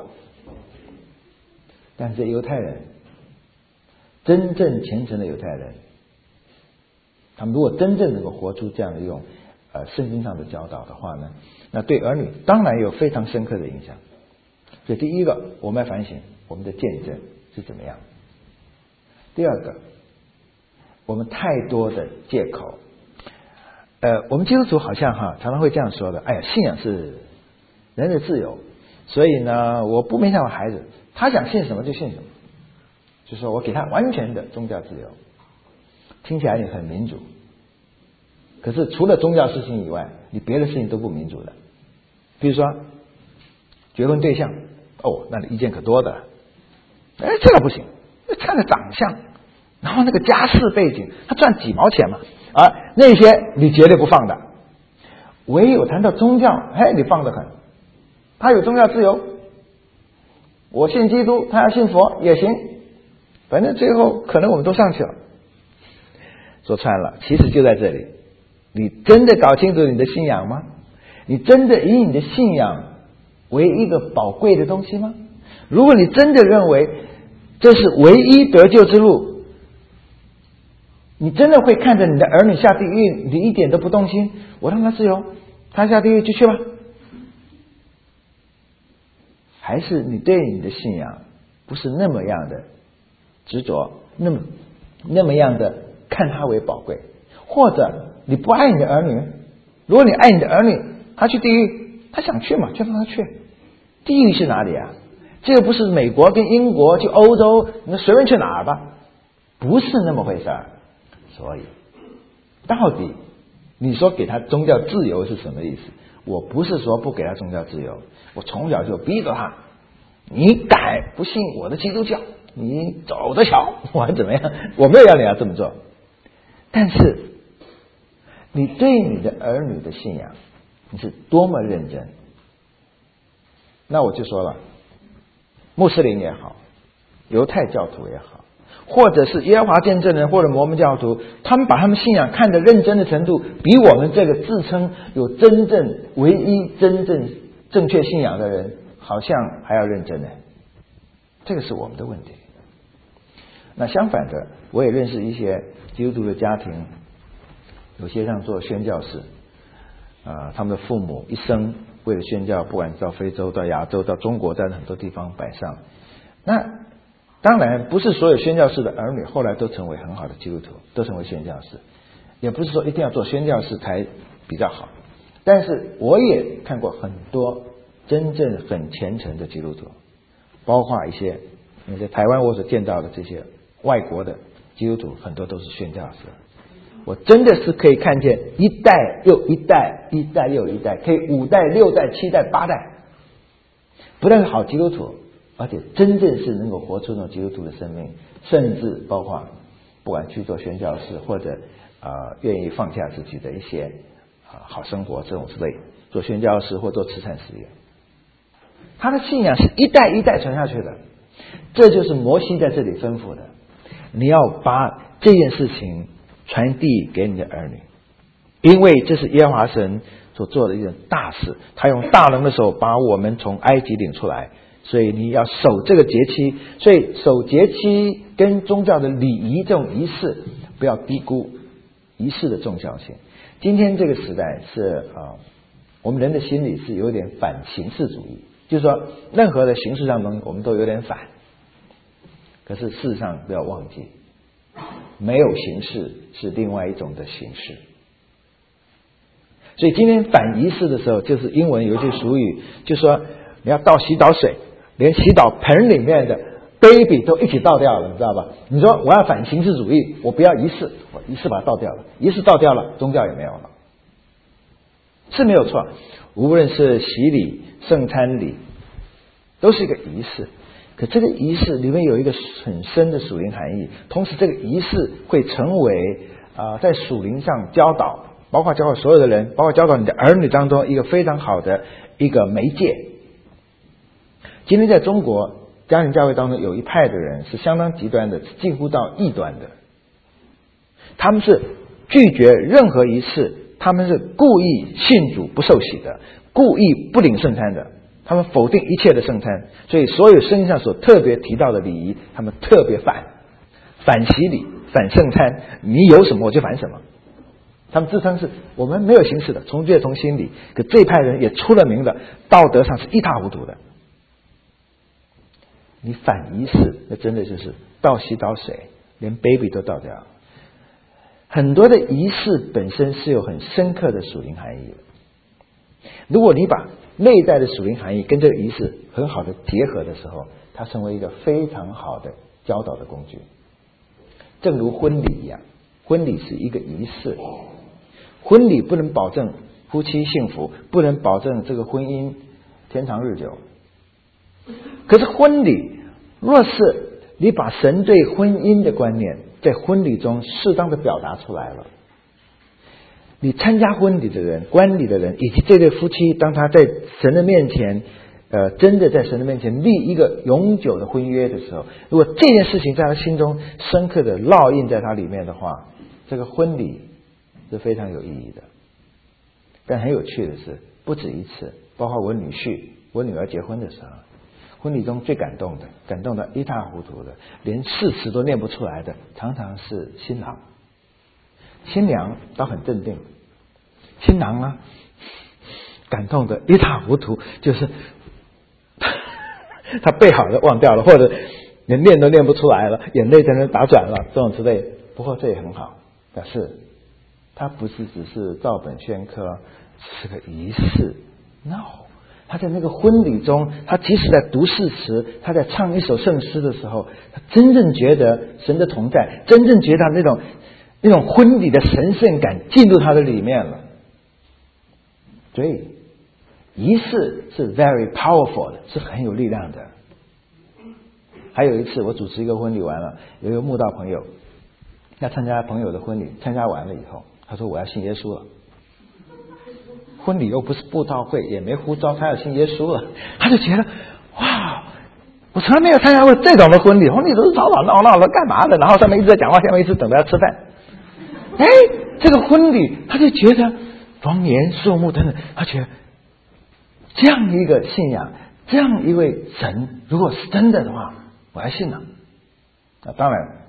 但是犹太人，真正虔诚的犹太人，他们如果真正能够活出这样的一种呃圣经上的教导的话呢，那对儿女当然有非常深刻的影响。所以第一个，我们要反省我们的见证是怎么样。第二个，我们太多的借口。呃，我们基督徒好像哈常常会这样说的，哎呀，信仰是人的自由，所以呢，我不勉强我孩子，他想信什么就信什么，就是说我给他完全的宗教自由，听起来也很民主。可是除了宗教事情以外，你别的事情都不民主的。比如说结婚对象， 哦，那你意见可多的。哎，这个不行，看着长相，然后那个家世背景，他赚几毛钱嘛，啊，那些你绝对不放的。唯有谈到宗教，哎，你放得很。他有宗教自由，我信基督，他要信佛也行，反正最后可能我们都上去了。说穿了，其实就在这里，你真的搞清楚你的信仰吗？你真的以你的信仰为一个宝贵的东西吗？如果你真的认为这是唯一得救之路，你真的会看着你的儿女下地狱，你一点都不动心，我让他自由，他下地狱就去吧？还是你对你的信仰不是那么样的执着，那么那么样的看他为宝贵？或者你不爱你的儿女，如果你爱你的儿女，他去地狱，他想去嘛，就让他去。地狱是哪里啊？这个不是美国跟英国去欧洲，你随便去哪儿吧，不是那么回事儿。所以到底你说给他宗教自由是什么意思？我不是说不给他宗教自由，我从小就逼着他，你敢不信我的基督教，你走着瞧我还怎么样，我没有要你要这么做。但是你对你的儿女的信仰你是多么认真，那我就说了，穆斯林也好，犹太教徒也好，或者是耶和华见证人或者摩门教徒，他们把他们信仰看得认真的程度，比我们这个自称有真正唯一真正正确信仰的人好像还要认真呢。这个是我们的问题。那相反的，我也认识一些基督徒的家庭，有些像做宣教士啊、呃，他们的父母一生为了宣教，不管到非洲、到亚洲、到中国，在很多地方摆上。那当然不是所有宣教士的儿女后来都成为很好的基督徒，都成为宣教士，也不是说一定要做宣教士才比较好。但是我也看过很多真正很虔诚的基督徒，包括一些你在台湾我所见到的这些外国的基督徒，很多都是宣教士。我真的是可以看见一代又一代，一代又一代，可以五代、六代、七代、八代，不但是好基督徒，而且真正是能够活出那种基督徒的生命，甚至包括不管去做宣教士，或者啊、呃、愿意放下自己的一些啊、呃、好生活这种之类，做宣教士或做慈善事业，他的信仰是一代一代传下去的。这就是摩西在这里吩咐的，你要把这件事情传递给你的儿女，因为这是耶和华神所做的一件大事，他用大能的手把我们从埃及领出来，所以你要守这个节期。所以守节期跟宗教的礼仪这种仪式，不要低估仪式的重要性。今天这个时代是啊，我们人的心理是有点反形式主义，就是说任何的形式上的东西我们都有点反。可是事实上不要忘记，没有形式是另外一种的形式。所以今天反仪式的时候，就是英文有一句俗语，就说你要倒洗澡水，连洗澡盆里面的 baby 都一起倒掉了，你知道吧？你说我要反形式主义，我不要仪式，我仪式把它倒掉了，仪式倒掉了，宗教也没有了，是没有错。无论是洗礼、圣餐礼，都是一个仪式。可这个仪式里面有一个很深的属灵含义，同时这个仪式会成为啊、呃、在属灵上教导，包括教导所有的人，包括教导你的儿女当中一个非常好的一个媒介。今天在中国家庭教会当中有一派的人是相当极端的，近乎到异端的，他们是拒绝任何仪式，他们是故意信主不受洗的，故意不领圣餐的，他们否定一切的圣餐，所以所有圣经上所特别提到的礼仪，他们特别反，反洗礼，反圣餐，你有什么我就反什么。他们自称是我们没有形式的，从戒从心理。可这一派人也出了名的，道德上是一塌糊涂的。你反仪式，那真的就是倒洗澡水，连 baby 都倒掉。很多的仪式本身是有很深刻的属灵含义的。如果你把内在的属灵含义跟这个仪式很好的结合的时候，它成为一个非常好的教导的工具。正如婚礼一样，婚礼是一个仪式，婚礼不能保证夫妻幸福，不能保证这个婚姻天长日久， 可是婚礼，若是你把神对婚姻的观念在婚礼中适当的表达出来了，你参加婚礼的人、观礼的人，以及这对夫妻，当他在神的面前，呃，真的在神的面前立一个永久的婚约的时候，如果这件事情在他心中深刻的烙印在他里面的话，这个婚礼是非常有意义的。但很有趣的是，不止一次，包括我女婿、我女儿结婚的时候，婚礼中最感动的、感动的一塌糊涂的，连誓词都念不出来的，常常是新郎。新娘倒很镇定，新郎呢，感动的一塌糊涂，就是他背好了忘掉了，或者连念都念不出来了，眼泪在那打转了，这种之类。不过这也很好，表示他不是只是照本宣科，是个仪式。No， 他在那个婚礼中，他即使在读誓词，他在唱一首圣诗的时候，他真正觉得神的同在，真正觉得那种那种婚礼的神圣感进入他的里面了。所以仪式是 very powerful 的，是很有力量的。还有一次我主持一个婚礼完了，有一个慕道朋友要参加朋友的婚礼，参加完了以后，他说我要信耶稣了。婚礼又不是布道会，也没呼召他要信耶稣了，他就觉得哇，我从来没有参加过这种的婚礼，婚礼都是吵吵闹闹的，干嘛的？然后上面一直在讲话，下面一直等着要吃饭。哎，这个婚礼他就觉得庄严肃穆等等，他觉得这样一个信仰，这样一位神，如果是真的的话，我还信了。那当然，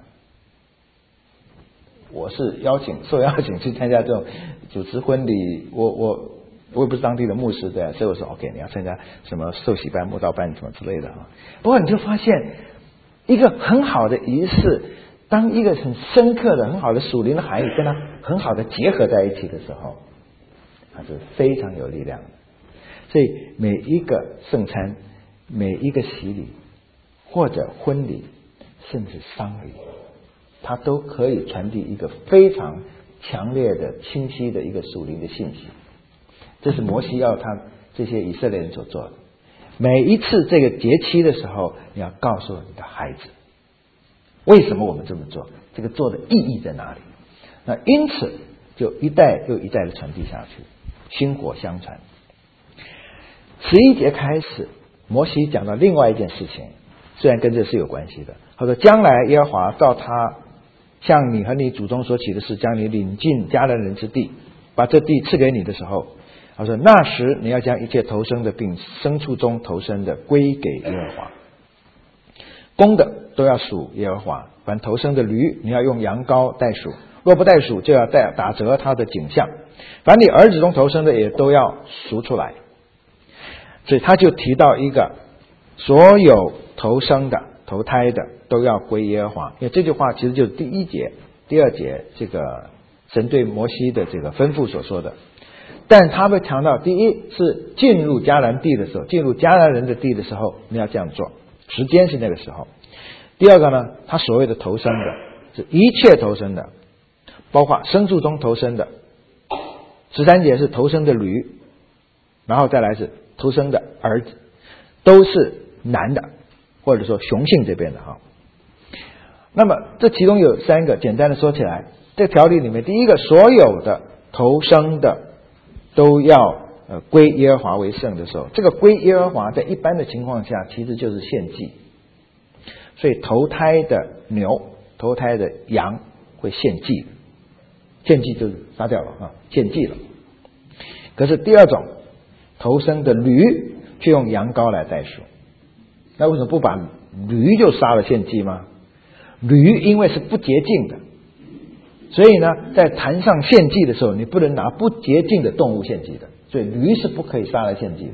我是邀请受邀请去参加这种主持婚礼，我我我也不是当地的牧师的，所以我说 OK， 你要参加什么受洗班、慕道班什么之类的啊。不过你就发现一个很好的仪式，当一个很深刻的、很好的属灵的含义跟它很好的结合在一起的时候，它是非常有力量的。所以每一个圣餐、每一个洗礼，或者婚礼，甚至丧礼，它都可以传递一个非常强烈的、清晰的一个属灵的信息。这是摩西要他这些以色列人所做的。每一次这个节期的时候，你要告诉你的孩子，为什么我们这么做？这个做的意义在哪里？那因此就一代又一代的传递下去，薪火相传。十一节开始，摩西讲到另外一件事情，虽然跟这是有关系的。他说：“将来耶和华照他向你和你祖宗所起的事，将你领进迦南人之地，把这地赐给你的时候，他说那时你要将一切投生的并牲畜中投生的归给耶和华，公的都要属耶和华，凡投生的驴你要用羊羔代数，若不代数就要代打折他的景象，凡你儿子中投生的也都要赎出来。”所以他就提到一个所有投生的投胎的都要归耶和华，因为这句话其实就是第一节第二节这个神对摩西的这个吩咐所说的。但他会强调，第一是进入迦南地的时候，进入迦南人的地的时候你要这样做，时间是那个时候。第二个呢，他所谓的投生的是一切投生的，包括牲畜中投生的。十三节是投生的驴，然后再来是投生的儿子，都是男的，或者说雄性这边的哈。那么这其中有三个，简单的说起来，这条例里面第一个，所有的投生的都要呃归耶和华为圣的时候，这个归耶和华在一般的情况下其实就是献祭，所以投胎的牛、投胎的羊会献祭，献祭就是杀掉了啊，献祭了。可是第二种投生的驴却用羊羔来代赎，那为什么不把驴就杀了献祭吗？驴因为是不洁净的，所以呢在坛上献祭的时候你不能拿不洁净的动物献祭的，所以驴是不可以杀来献祭的。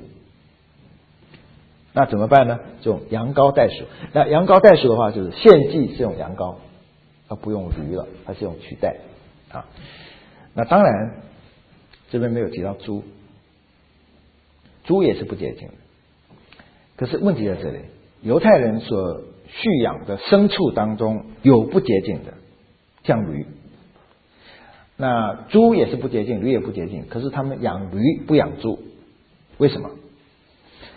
那怎么办呢？就用羊羔代赎。那羊羔代赎的话，就是献祭是用羊羔，而不用驴了，它是用取代啊。那当然这边没有提到猪，猪也是不洁净的。可是问题在这里，犹太人所畜养的牲畜当中有不洁净的，像驴。那猪也是不洁净，驴也不洁净，可是他们养驴不养猪，为什么？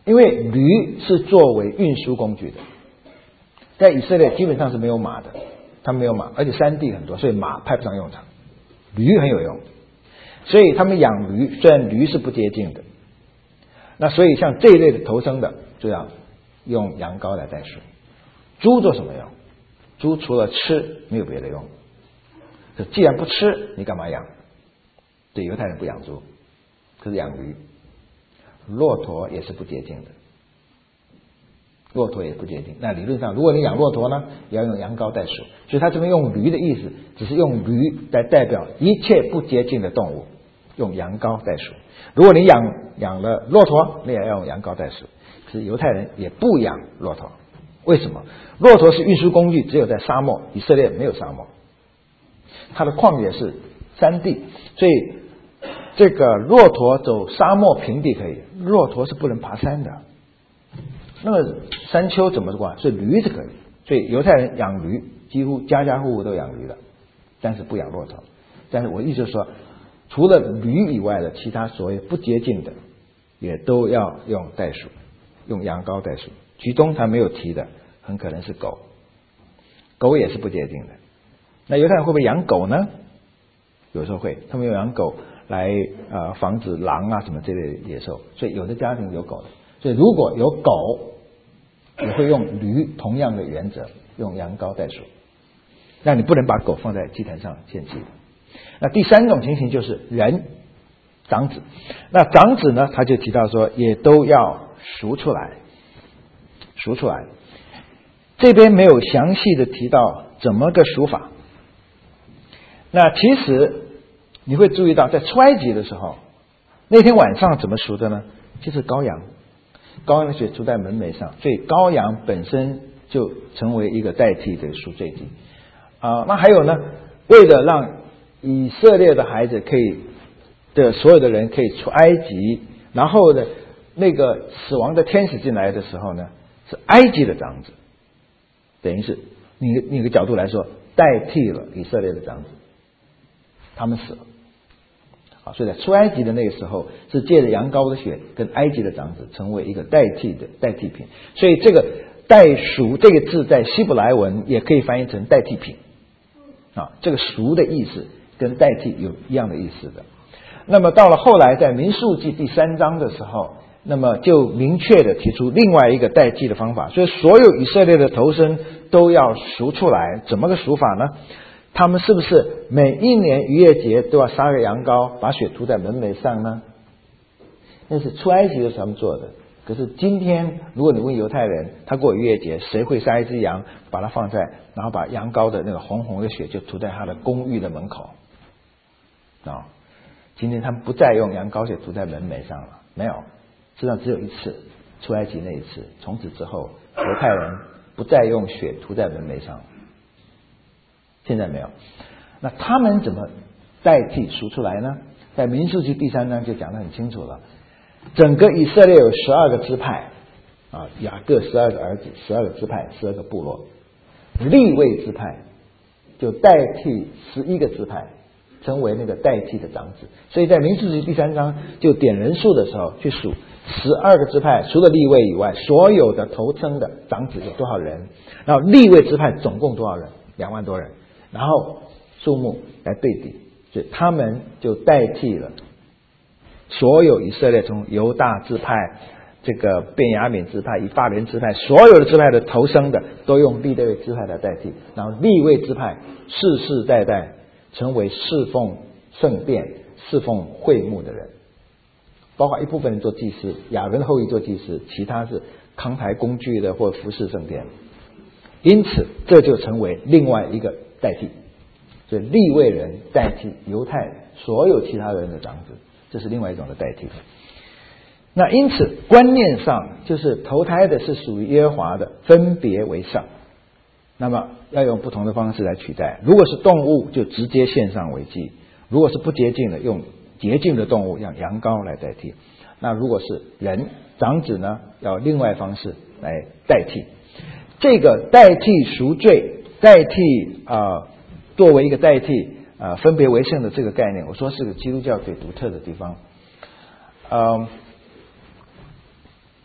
因为驴是作为运输工具的，在以色列基本上是没有马的，他们没有马，而且山地很多，所以马派不上用场，驴很有用，所以他们养驴，虽然驴是不洁净的，那所以像这一类的头生的就要用羊羔来代赎。猪做什么用？猪除了吃没有别的用，既然不吃你干嘛养？对，犹太人不养猪，可是养驴。骆驼也是不洁净的，骆驼也不洁净。那理论上如果你养骆驼呢，也要用羊羔代赎，所以他这边用驴的意思只是用驴来代表一切不洁净的动物，用羊羔代赎。如果你养养了骆驼，你也要用羊羔代赎。可是犹太人也不养骆驼，为什么？骆驼是运输工具，只有在沙漠，以色列没有沙漠，它的旷野是山地，所以这个骆驼走沙漠平地可以，骆驼是不能爬山的。那么山丘怎么过？所以驴子可以。所以犹太人养驴，几乎家家户户都养驴的，但是不养骆驼。但是我意思就是说，除了驴以外的其他所谓不洁净的，也都要用代赎，用羊羔代赎。其中他没有提的，很可能是狗，狗也是不洁净的。那犹太人会不会养狗呢？有时候会，他们有养狗来呃防止狼啊什么这类野兽，所以有的家庭有狗的，所以如果有狗，也会用驴同样的原则，用羊羔代赎。那你不能把狗放在祭坛上献祭。那第三种情形就是人长子，那长子呢，他就提到说也都要赎出来，赎出来。这边没有详细的提到怎么个赎法。那其实你会注意到，在出埃及的时候，那天晚上怎么赎的呢？就是羔羊，羔羊的血涂在门楣上，所以羔羊本身就成为一个代替的赎罪祭啊、呃。那还有呢，为了让以色列的孩子可以的所有的人可以出埃及，然后呢，那个死亡的天使进来的时候呢，是埃及的长子，等于是你你个角度来说，代替了以色列的长子，他们死了。啊，所以在出埃及的那个时候，是借着羊羔的血跟埃及的长子成为一个代替的代替品。所以这个代赎这个字在希伯来文也可以翻译成代替品。啊，这个赎的意思跟代替有一样的意思的。那么到了后来，在民数记第三章的时候，那么就明确的提出另外一个代替的方法，所以所有以色列的头生都要赎出来。怎么个赎法呢？他们是不是每一年逾越节都要杀个羊羔，把血涂在门楣上呢？那是出埃及的时候他们做的。可是今天，如果你问犹太人，他过逾越节，谁会杀一只羊，把它放在，然后把羊羔的那个红红的血就涂在他的公寓的门口啊？今天他们不再用羊羔血涂在门楣上了，没有，实际上只有一次，出埃及那一次。从此之后，犹太人不再用血涂在门楣上了。现在没有。那他们怎么代替赎出来呢？在民数记第三章就讲得很清楚了。整个以色列有十二个支派啊，雅各十二个儿子，十二个支派，十二个部落。利未支派就代替十一个支派，成为那个代替的长子。所以在民数记第三章就点人数的时候去数十二个支派，除了利未以外，所有的头生的长子有多少人？然后利未支派总共多少人？两万多人。然后数目来对比，所以他们就代替了所有以色列从犹大支派、这个便雅悯支派、以法莲支派，所有的支派的头生的都用利未支派来代替，然后利未支派世世代代成为侍奉圣殿、侍奉会幕的人，包括一部分人做祭司，亚伦的后裔做祭司，其他是扛抬工具的或服侍圣殿。因此这就成为另外一个代替，所以利未人代替犹太所有其他人的长子，这是另外一种的代替。那因此观念上就是投胎的是属于耶和华的，分别为上，那么要用不同的方式来取代。如果是动物就直接献上为祭，如果是不洁净的用洁净的动物像羊羔来代替，那如果是人长子呢，要另外方式来代替。这个代替赎罪，代替啊、呃，作为一个代替啊、呃，分别为圣的这个概念，我说是个基督教最独特的地方。呃，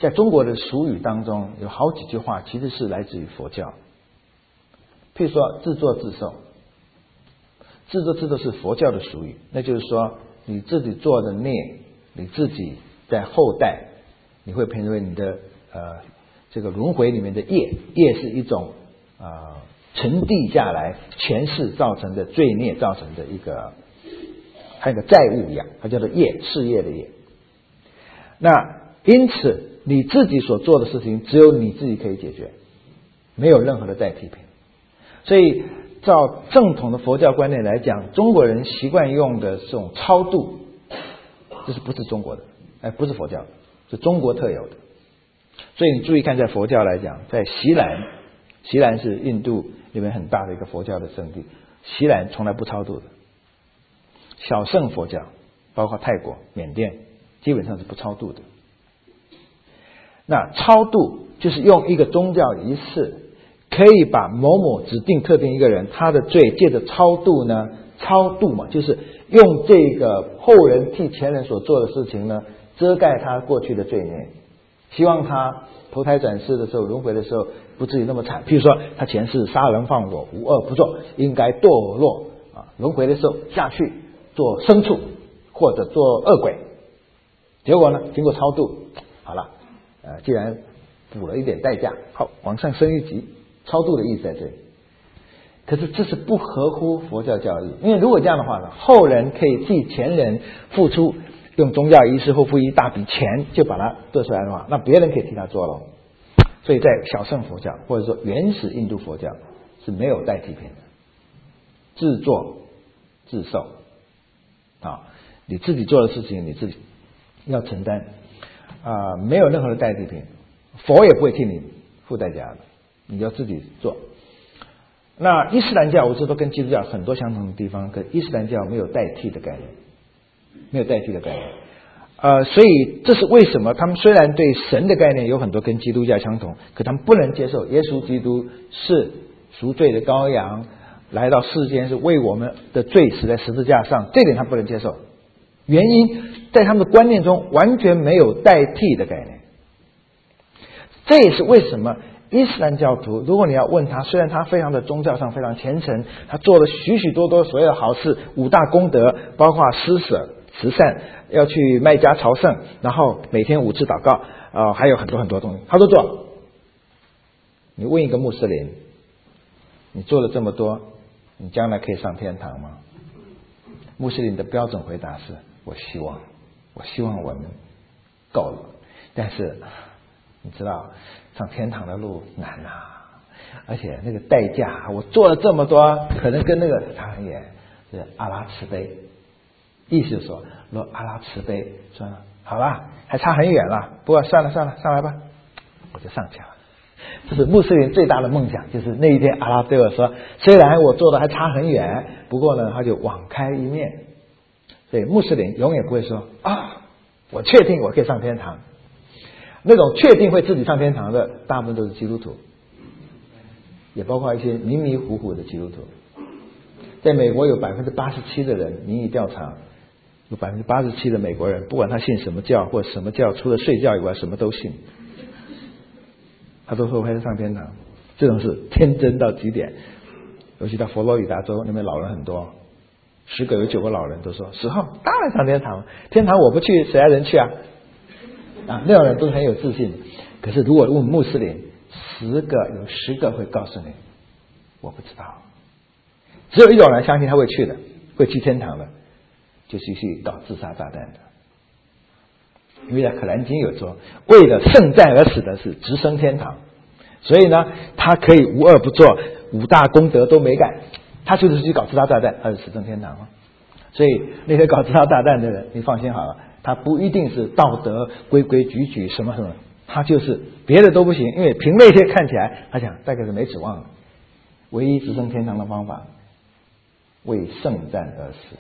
在中国的俗语当中有好几句话其实是来自于佛教，譬如说自作自受。自作自受是佛教的俗语，那就是说你自己做的孽，你自己在后代你会成为你的呃这个轮回里面的业，业是一种呃沉地下来前世造成的罪孽造成的一个像一个债务一样，它叫做业，事业的业。那因此你自己所做的事情只有你自己可以解决，没有任何的代替品。所以照正统的佛教观念来讲，中国人习惯用的这种超度，这是不是中国的？哎，不是佛教的，是中国特有的。所以你注意看，在佛教来讲，在锡兰，锡兰是印度里面很大的一个佛教的圣地，锡兰从来不超度的。小乘佛教，包括泰国、缅甸，基本上是不超度的。那超度就是用一个宗教仪式，可以把某某指定特定一个人他的罪借着超度呢，超度嘛，就是用这个后人替前人所做的事情呢，遮盖他过去的罪孽，希望他投胎转世的时候，轮回的时候不至于那么惨。譬如说他前世杀人放火，无恶不作，应该堕落啊，轮回的时候下去做牲畜或者做恶鬼，结果呢，经过超度，好了，呃，既然补了一点代价，好，往上升一级。超度的意思在这里，可是这是不合乎佛教教义，因为如果这样的话呢，后人可以替前人付出，用宗教仪式或付一大笔钱就把它做出来的话，那别人可以替他做了。所以在小乘佛教或者说原始印度佛教是没有代替品的，自作自受啊，你自己做的事情你自己要承担啊、呃，没有任何的代替品，佛也不会替你付代价的。你要自己做。那伊斯兰教我知道跟基督教很多相同的地方，可伊斯兰教没有代替的概念，没有代替的概念。呃，所以这是为什么他们虽然对神的概念有很多跟基督教相同，可他们不能接受耶稣基督是赎罪的羔羊，来到世间是为我们的罪死在十字架上，这点他不能接受。原因在他们的观念中完全没有代替的概念。这也是为什么伊斯兰教徒，如果你要问他，虽然他非常的宗教上非常虔诚，他做了许许多多所有的好事，五大功德，包括施舍、慈善，要去麦加朝圣，然后每天五次祷告，啊、呃，还有很多很多东西，他都做。你问一个穆斯林，你做了这么多，你将来可以上天堂吗？穆斯林的标准回答是：我希望，我希望我们够了，但是你知道。上天堂的路难啊，而且那个代价，我做了这么多，可能跟那个差很远。是阿拉慈悲，意思就是说，若阿拉慈悲，说好啦，还差很远了，不过算了算了，上来吧，我就上去了。这是穆斯林最大的梦想，就是那一天阿拉对我说，虽然我做的还差很远，不过呢，他就网开一面。所以穆斯林永远不会说啊，我确定我可以上天堂。那种确定会自己上天堂的，大部分都是基督徒，也包括一些迷迷糊糊的基督徒。在美国有百分之八十七的人，民意调查有百分之八十七的美国人，不管他信什么教或什么教，除了睡觉以外什么都信，他都说会上天堂。这种是天真到极点。尤其到佛罗里达州那边老人很多，十个有九个老人都说十号当然上天堂，天堂我不去谁来人去啊？啊，那种人都是很有自信。可是如果问穆斯林，十个有十个会告诉你我不知道。只有一种人相信他会去的，会去天堂的，就是去搞自杀炸弹的。因为在可兰经有说，为了圣战而死的是直升天堂，所以呢他可以无恶不作，五大功德都没干，他就是去搞自杀炸弹，他是直升天堂。所以那些搞自杀炸弹的人，你放心好了，他不一定是道德规规矩矩什么什么，他就是别的都不行，因为凭那些看起来，他想大概是没指望的。唯一直升天堂的方法，为圣战而死，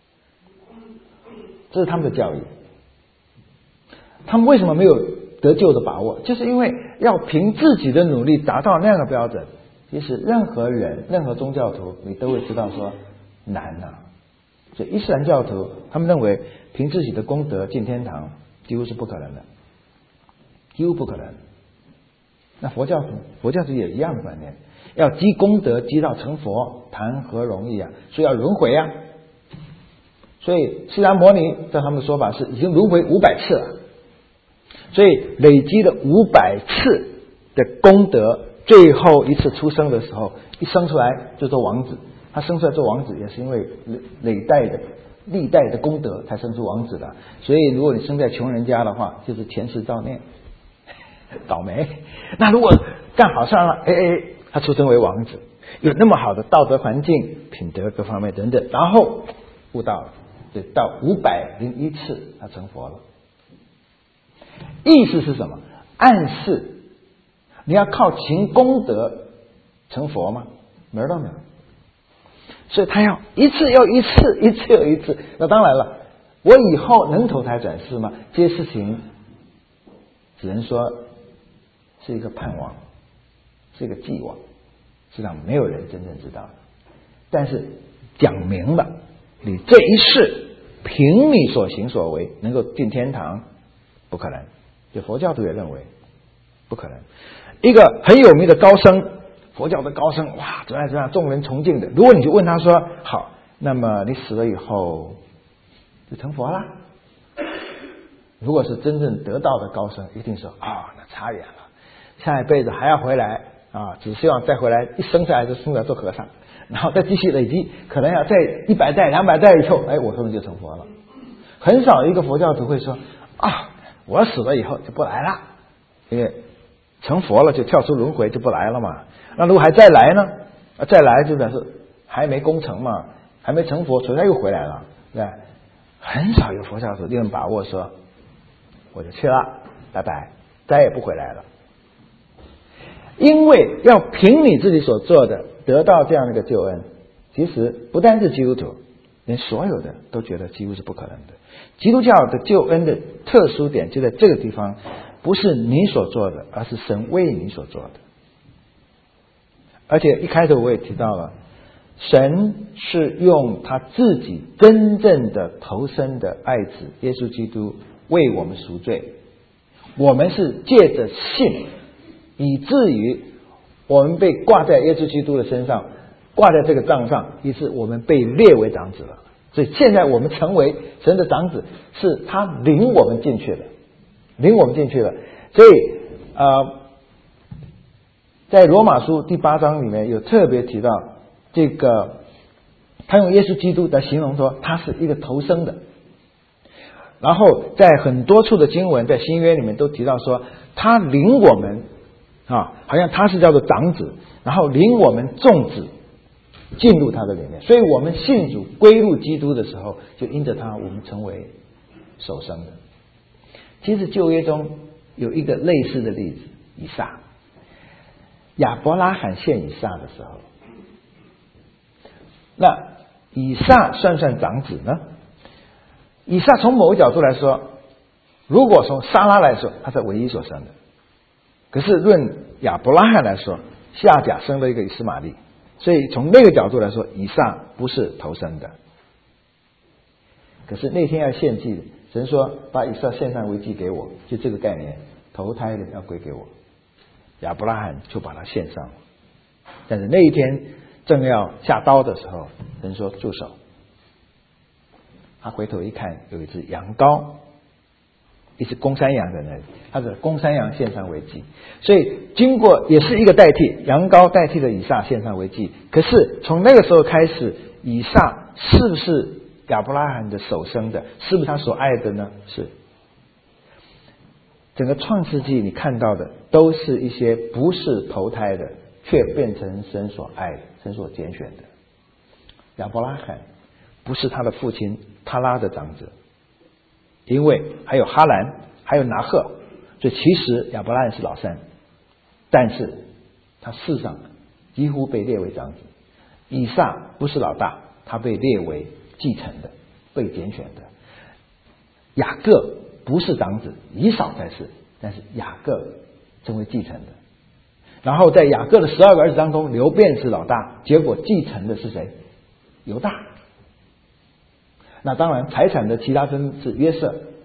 这是他们的教育。他们为什么没有得救的把握？就是因为要凭自己的努力达到那样的标准。其实任何人、任何宗教徒，你都会知道说难啊。所以伊斯兰教徒他们认为凭自己的功德进天堂几乎是不可能的。 几乎不可能。那佛教徒，佛教徒也一样的观念，要积功德积到成佛，谈何容易啊！所以要轮回啊。所以释迦牟尼在他们的说法是已经轮回五百次了，所以累积了五百次的功德，最后一次出生的时候，一生出来就做王子。他生出来做王子，也是因为累代的历代的功德才生出王子的。所以如果你生在穷人家的话，就是前世造孽，倒霉。那如果干好事了，哎哎，他出生为王子，有那么好的道德环境、品德各方面等等，然后悟道了，就到五百零一次他成佛了。意思是什么？暗示你要靠勤功德成佛吗？没有没有。所以他要一次又一次，一次又一次。那当然了，我以后能投胎转世吗？这些事情只能说是一个盼望，是一个寄望，实际上没有人真正知道的。但是讲明了，你这一世凭你所行所为能够进天堂，不可能。就佛教徒也认为不可能。一个很有名的高僧，佛教的高僧，哇，怎样怎样，众人崇敬的。如果你就问他说，好，那么你死了以后就成佛啦？如果是真正得道的高僧，一定说啊、哦，那差远了，下一辈子还要回来啊，只希望再回来，一生下来就生来做和尚，然后再继续累积，可能要在一百代、两百代以后，哎，我说不定就成佛了。很少一个佛教徒会说啊，我死了以后就不来了，因为成佛了就跳出轮回就不来了嘛。那如果还再来呢？再来就表示还没功成嘛，还没成佛，所以他又回来了，对吧？很少有佛教徒利用把握说，我就去了，拜拜，再也不回来了。因为要凭你自己所做的得到这样的一个救恩，其实不单是基督徒，连所有的都觉得几乎是不可能的。基督教的救恩的特殊点就在这个地方，不是你所做的，而是神为你所做的。而且一开头我也提到了，神是用他自己真正的投生的爱子耶稣基督为我们赎罪，我们是借着信，以至于我们被挂在耶稣基督的身上，挂在这个杖上，于是我们被列为长子了。所以现在我们成为神的长子，是他领我们进去了，领我们进去了。所以呃在罗马书第八章里面有特别提到这个，他用耶稣基督来形容说他是一个投生的。然后在很多处的经文，在新约里面都提到说他领我们啊，好像他是叫做长子，然后领我们众子进入他的里面。所以我们信主归入基督的时候，就因着他我们成为首生的。其实旧约中有一个类似的例子，以撒。亚伯拉罕献以撒的时候，那以撒算不算长子呢？以撒从某个角度来说，如果从撒拉来说，他是唯一所生的。可是论亚伯拉罕来说，夏甲生了一个以斯玛利，所以从那个角度来说，以撒不是头生的。可是那天要献祭，神说把以撒献上为祭给我，就这个概念，投胎的要归给我。亚伯拉罕就把他献上了，但是那一天正要下刀的时候，神说住手。他回头一看，有一只羊羔，一只公山羊在那里，他的公山羊献上为祭。所以经过也是一个代替，羊羔代替了以撒献上为祭。可是从那个时候开始，以撒是不是亚伯拉罕的首生的？是不是他所爱的呢？是。整个创世纪你看到的都是一些不是投胎的，却变成神所爱的、神所拣选的。亚伯拉罕不是他的父亲他拉的长子，因为还有哈兰，还有拿鹤，所以其实亚伯拉罕是老三，但是他世上几乎被列为长子。以撒不是老大，他被列为继承的、被拣选的。雅各不是长子，以扫才是，但是雅各成为继承的。然后在雅各的十二个儿子当中，流便是老大，结果继承的是谁？犹大。那当然财产的其他分是约瑟，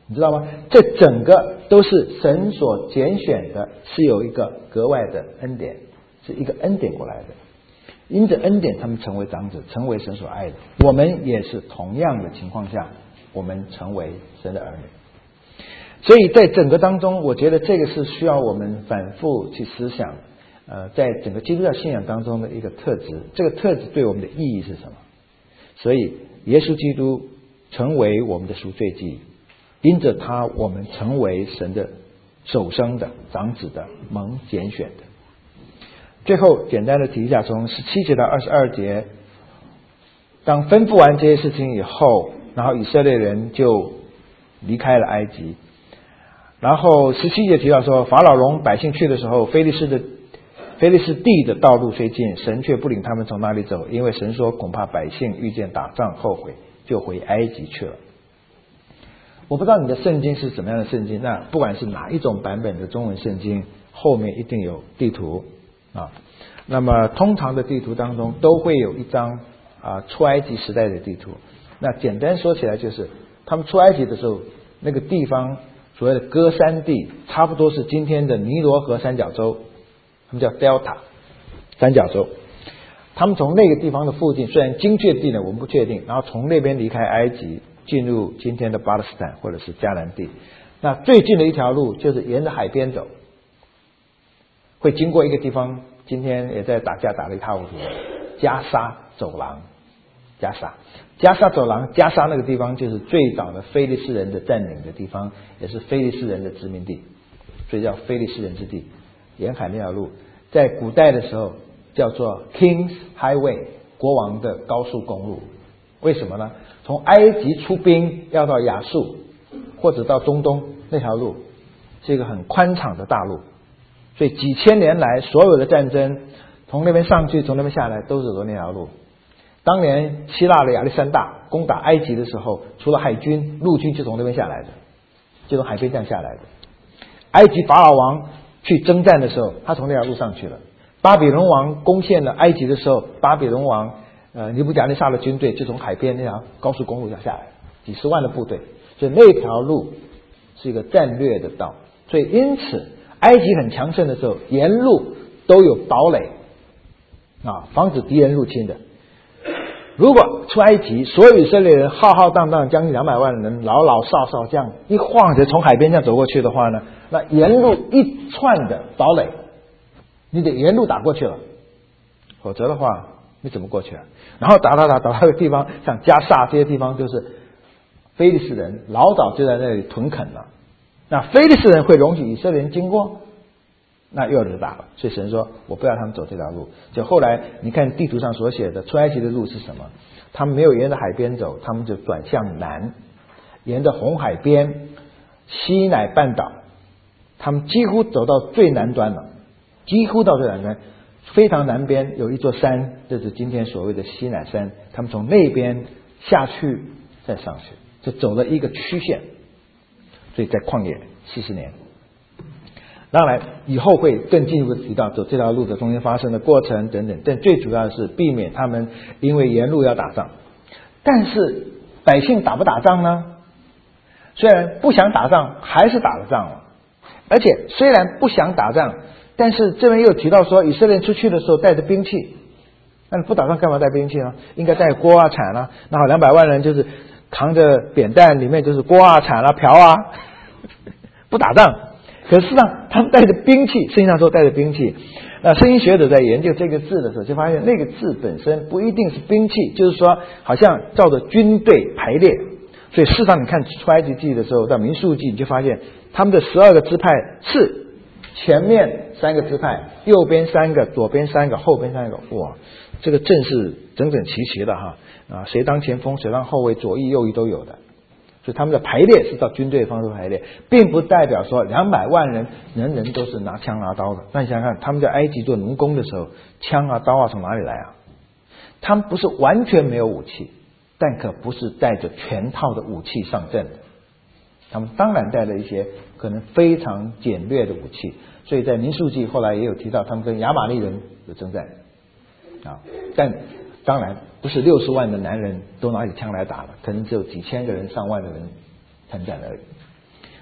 你知道吗？这整个都是神所拣选的，是有一个格外的恩典，是一个恩典过来的。因着恩典，他们成为长子，成为神所爱的。我们也是同样的情况下，我们成为神的儿女。所以在整个当中，我觉得这个是需要我们反复去思想，呃，在整个基督教信仰当中的一个特质。这个特质对我们的意义是什么？所以，耶稣基督成为我们的赎罪祭，因着他，我们成为神的首生的长子的蒙拣选的。最后简单的提一下，从十七节到二十二节，当吩咐完这些事情以后，然后以色列人就离开了埃及。然后十七节提到说，法老容百姓去的时候，非利士的非利士地的道路虽近，神却不领他们从那里走，因为神说，恐怕百姓遇见打仗后悔，就回埃及去了。我不知道你的圣经是怎么样的圣经，那不管是哪一种版本的中文圣经，后面一定有地图啊。那么通常的地图当中都会有一张啊出埃及时代的地图。那简单说起来就是，他们出埃及的时候，那个地方所谓的歌珊地，差不多是今天的尼罗河三角洲，他们叫 Delta 三角洲。他们从那个地方的附近，虽然精确地呢我们不确定，然后从那边离开埃及，进入今天的巴勒斯坦或者是迦南地。那最近的一条路就是沿着海边走，会经过一个地方，今天也在打架打得一塌糊涂，加沙走廊。加沙加沙走廊，加沙那个地方就是最早的非利士人的占领的地方，也是非利士人的殖民地，所以叫非利士人之地。沿海那条路在古代的时候叫做 King's Highway， 国王的高速公路。为什么呢？从埃及出兵要到亚述或者到中东，那条路是一个很宽敞的大路，所以几千年来所有的战争从那边上去从那边下来都是走那条路。当年希腊的亚历山大攻打埃及的时候，除了海军，陆军就从那边下来的，就从海边这样下来的。埃及法老王去征战的时候，他从那条路上去了。巴比伦王攻陷了埃及的时候，巴比伦王呃尼布甲尼撒的军队就从海边那条高速公路上下来，几十万的部队，所以那条路是一个战略的道。所以因此埃及很强盛的时候，沿路都有堡垒啊，防止敌人入侵的。如果出埃及，所有以色列人浩浩荡荡将近两百万人，老老少少这样一晃着从海边这样走过去的话呢，那沿路一串的堡垒，你得沿路打过去了，否则的话你怎么过去啊？然后打打打打到个地方，像加萨这些地方，就是非利士人老早就在那里屯垦了。那非利士人会容许以色列人经过？那又惹大了，所以神说我不要他们走这条路。就后来你看地图上所写的出埃及的路是什么？他们没有沿着海边走，他们就转向南，沿着红海边西乃半岛，他们几乎走到最南端了，几乎到最南端，非常南边有一座山，这是今天所谓的西乃山，他们从那边下去再上去，就走了一个曲线，所以在旷野四十年。当然以后会更进一步提到走这条路的中间发生的过程等等，但最主要的是避免他们因为沿路要打仗。但是百姓打不打仗呢？虽然不想打仗，还是打了仗了。而且虽然不想打仗，但是这边又提到说以色列人出去的时候带着兵器，那你不打仗干嘛带兵器呢？应该带锅啊铲啊。那好，两百万人就是扛着扁担，里面就是锅啊铲啊瓢啊，不打仗。可是呢，他们带着兵器，圣经上说带着兵器。那圣经学者在研究这个字的时候，就发现那个字本身不一定是兵器，就是说好像照着军队排列。所以事实上你看出埃及记的时候，到民数记，你就发现他们的十二个支派是前面三个支派，右边三个，左边三个，后边三个。哇，这个阵势整整齐齐的哈啊，谁当前锋，谁当后卫，左翼右翼都有的。所以他们的排列是照军队方式排列，并不代表说两百万人人人都是拿枪拿刀的。那你想想看，他们在埃及做农工的时候，枪啊刀啊从哪里来啊？他们不是完全没有武器，但可不是带着全套的武器上阵的。他们当然带了一些可能非常简略的武器，所以在民数记后来也有提到，他们跟亚玛力人有征战啊，但当然不是六十万的男人都拿起枪来打了，可能只有几千个人、上万的人参战而已。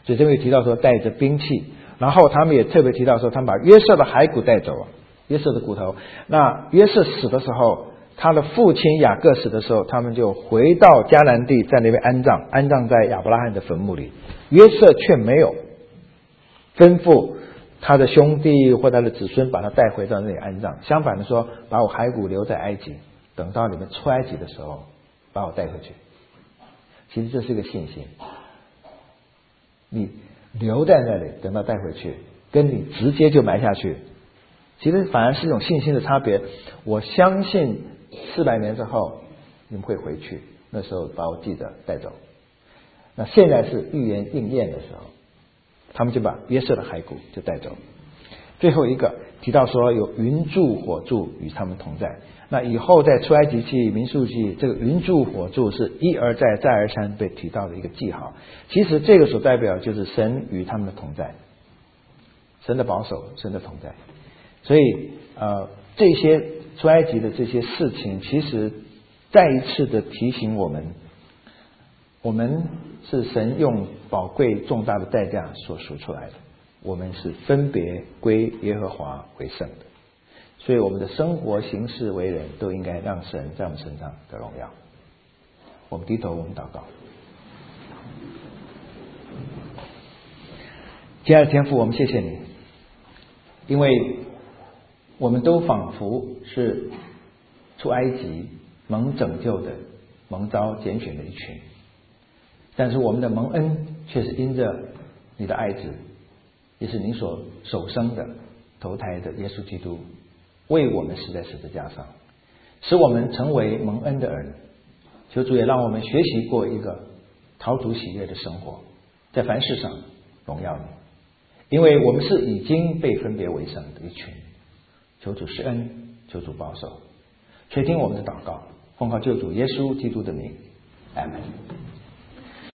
所以这边提到说带着兵器，然后他们也特别提到说他们把约瑟的骸骨带走了，约瑟的骨头。那约瑟死的时候，他的父亲雅各死的时候，他们就回到迦南地，在那边安葬，安葬在亚伯拉罕的坟墓里。约瑟却没有吩咐他的兄弟或他的子孙把他带回到那里安葬，相反的说，把我骸骨留在埃及，等到你们出埃及的时候把我带回去。其实这是一个信心，你留在那里等到带回去，跟你直接就埋下去，其实反而是一种信心的差别。我相信四百年之后你们会回去，那时候把我记得带走。那现在是预言应验的时候，他们就把约瑟的骸骨就带走。最后一个提到说有云柱火柱与他们同在，那以后在出埃及记、民数记，这个云柱火柱是一而再再而三被提到的一个记号。其实这个所代表就是神与他们的同在，神的保守，神的同在。所以呃，这些出埃及的这些事情，其实再一次的提醒我们，我们是神用宝贵重大的代价所赎出来的，我们是分别归耶和华为圣的。所以我们的生活行事为人都应该让神在我们身上的荣耀。我们低头，我们祷告。亲爱的天父，我们谢谢你，因为我们都仿佛是出埃及蒙拯救的、蒙召拣选的一群，但是我们的蒙恩却是因着你的爱子，也是你所首生的投胎的耶稣基督，为我们死在十字架上，使我们成为蒙恩的儿女。求主也让我们学习过一个讨主喜悦的生活，在凡事上荣耀你，因为我们是已经被分别为圣的一群。求主施恩，求主保守，垂听我们的祷告，奉靠救主耶稣基督的名，阿们。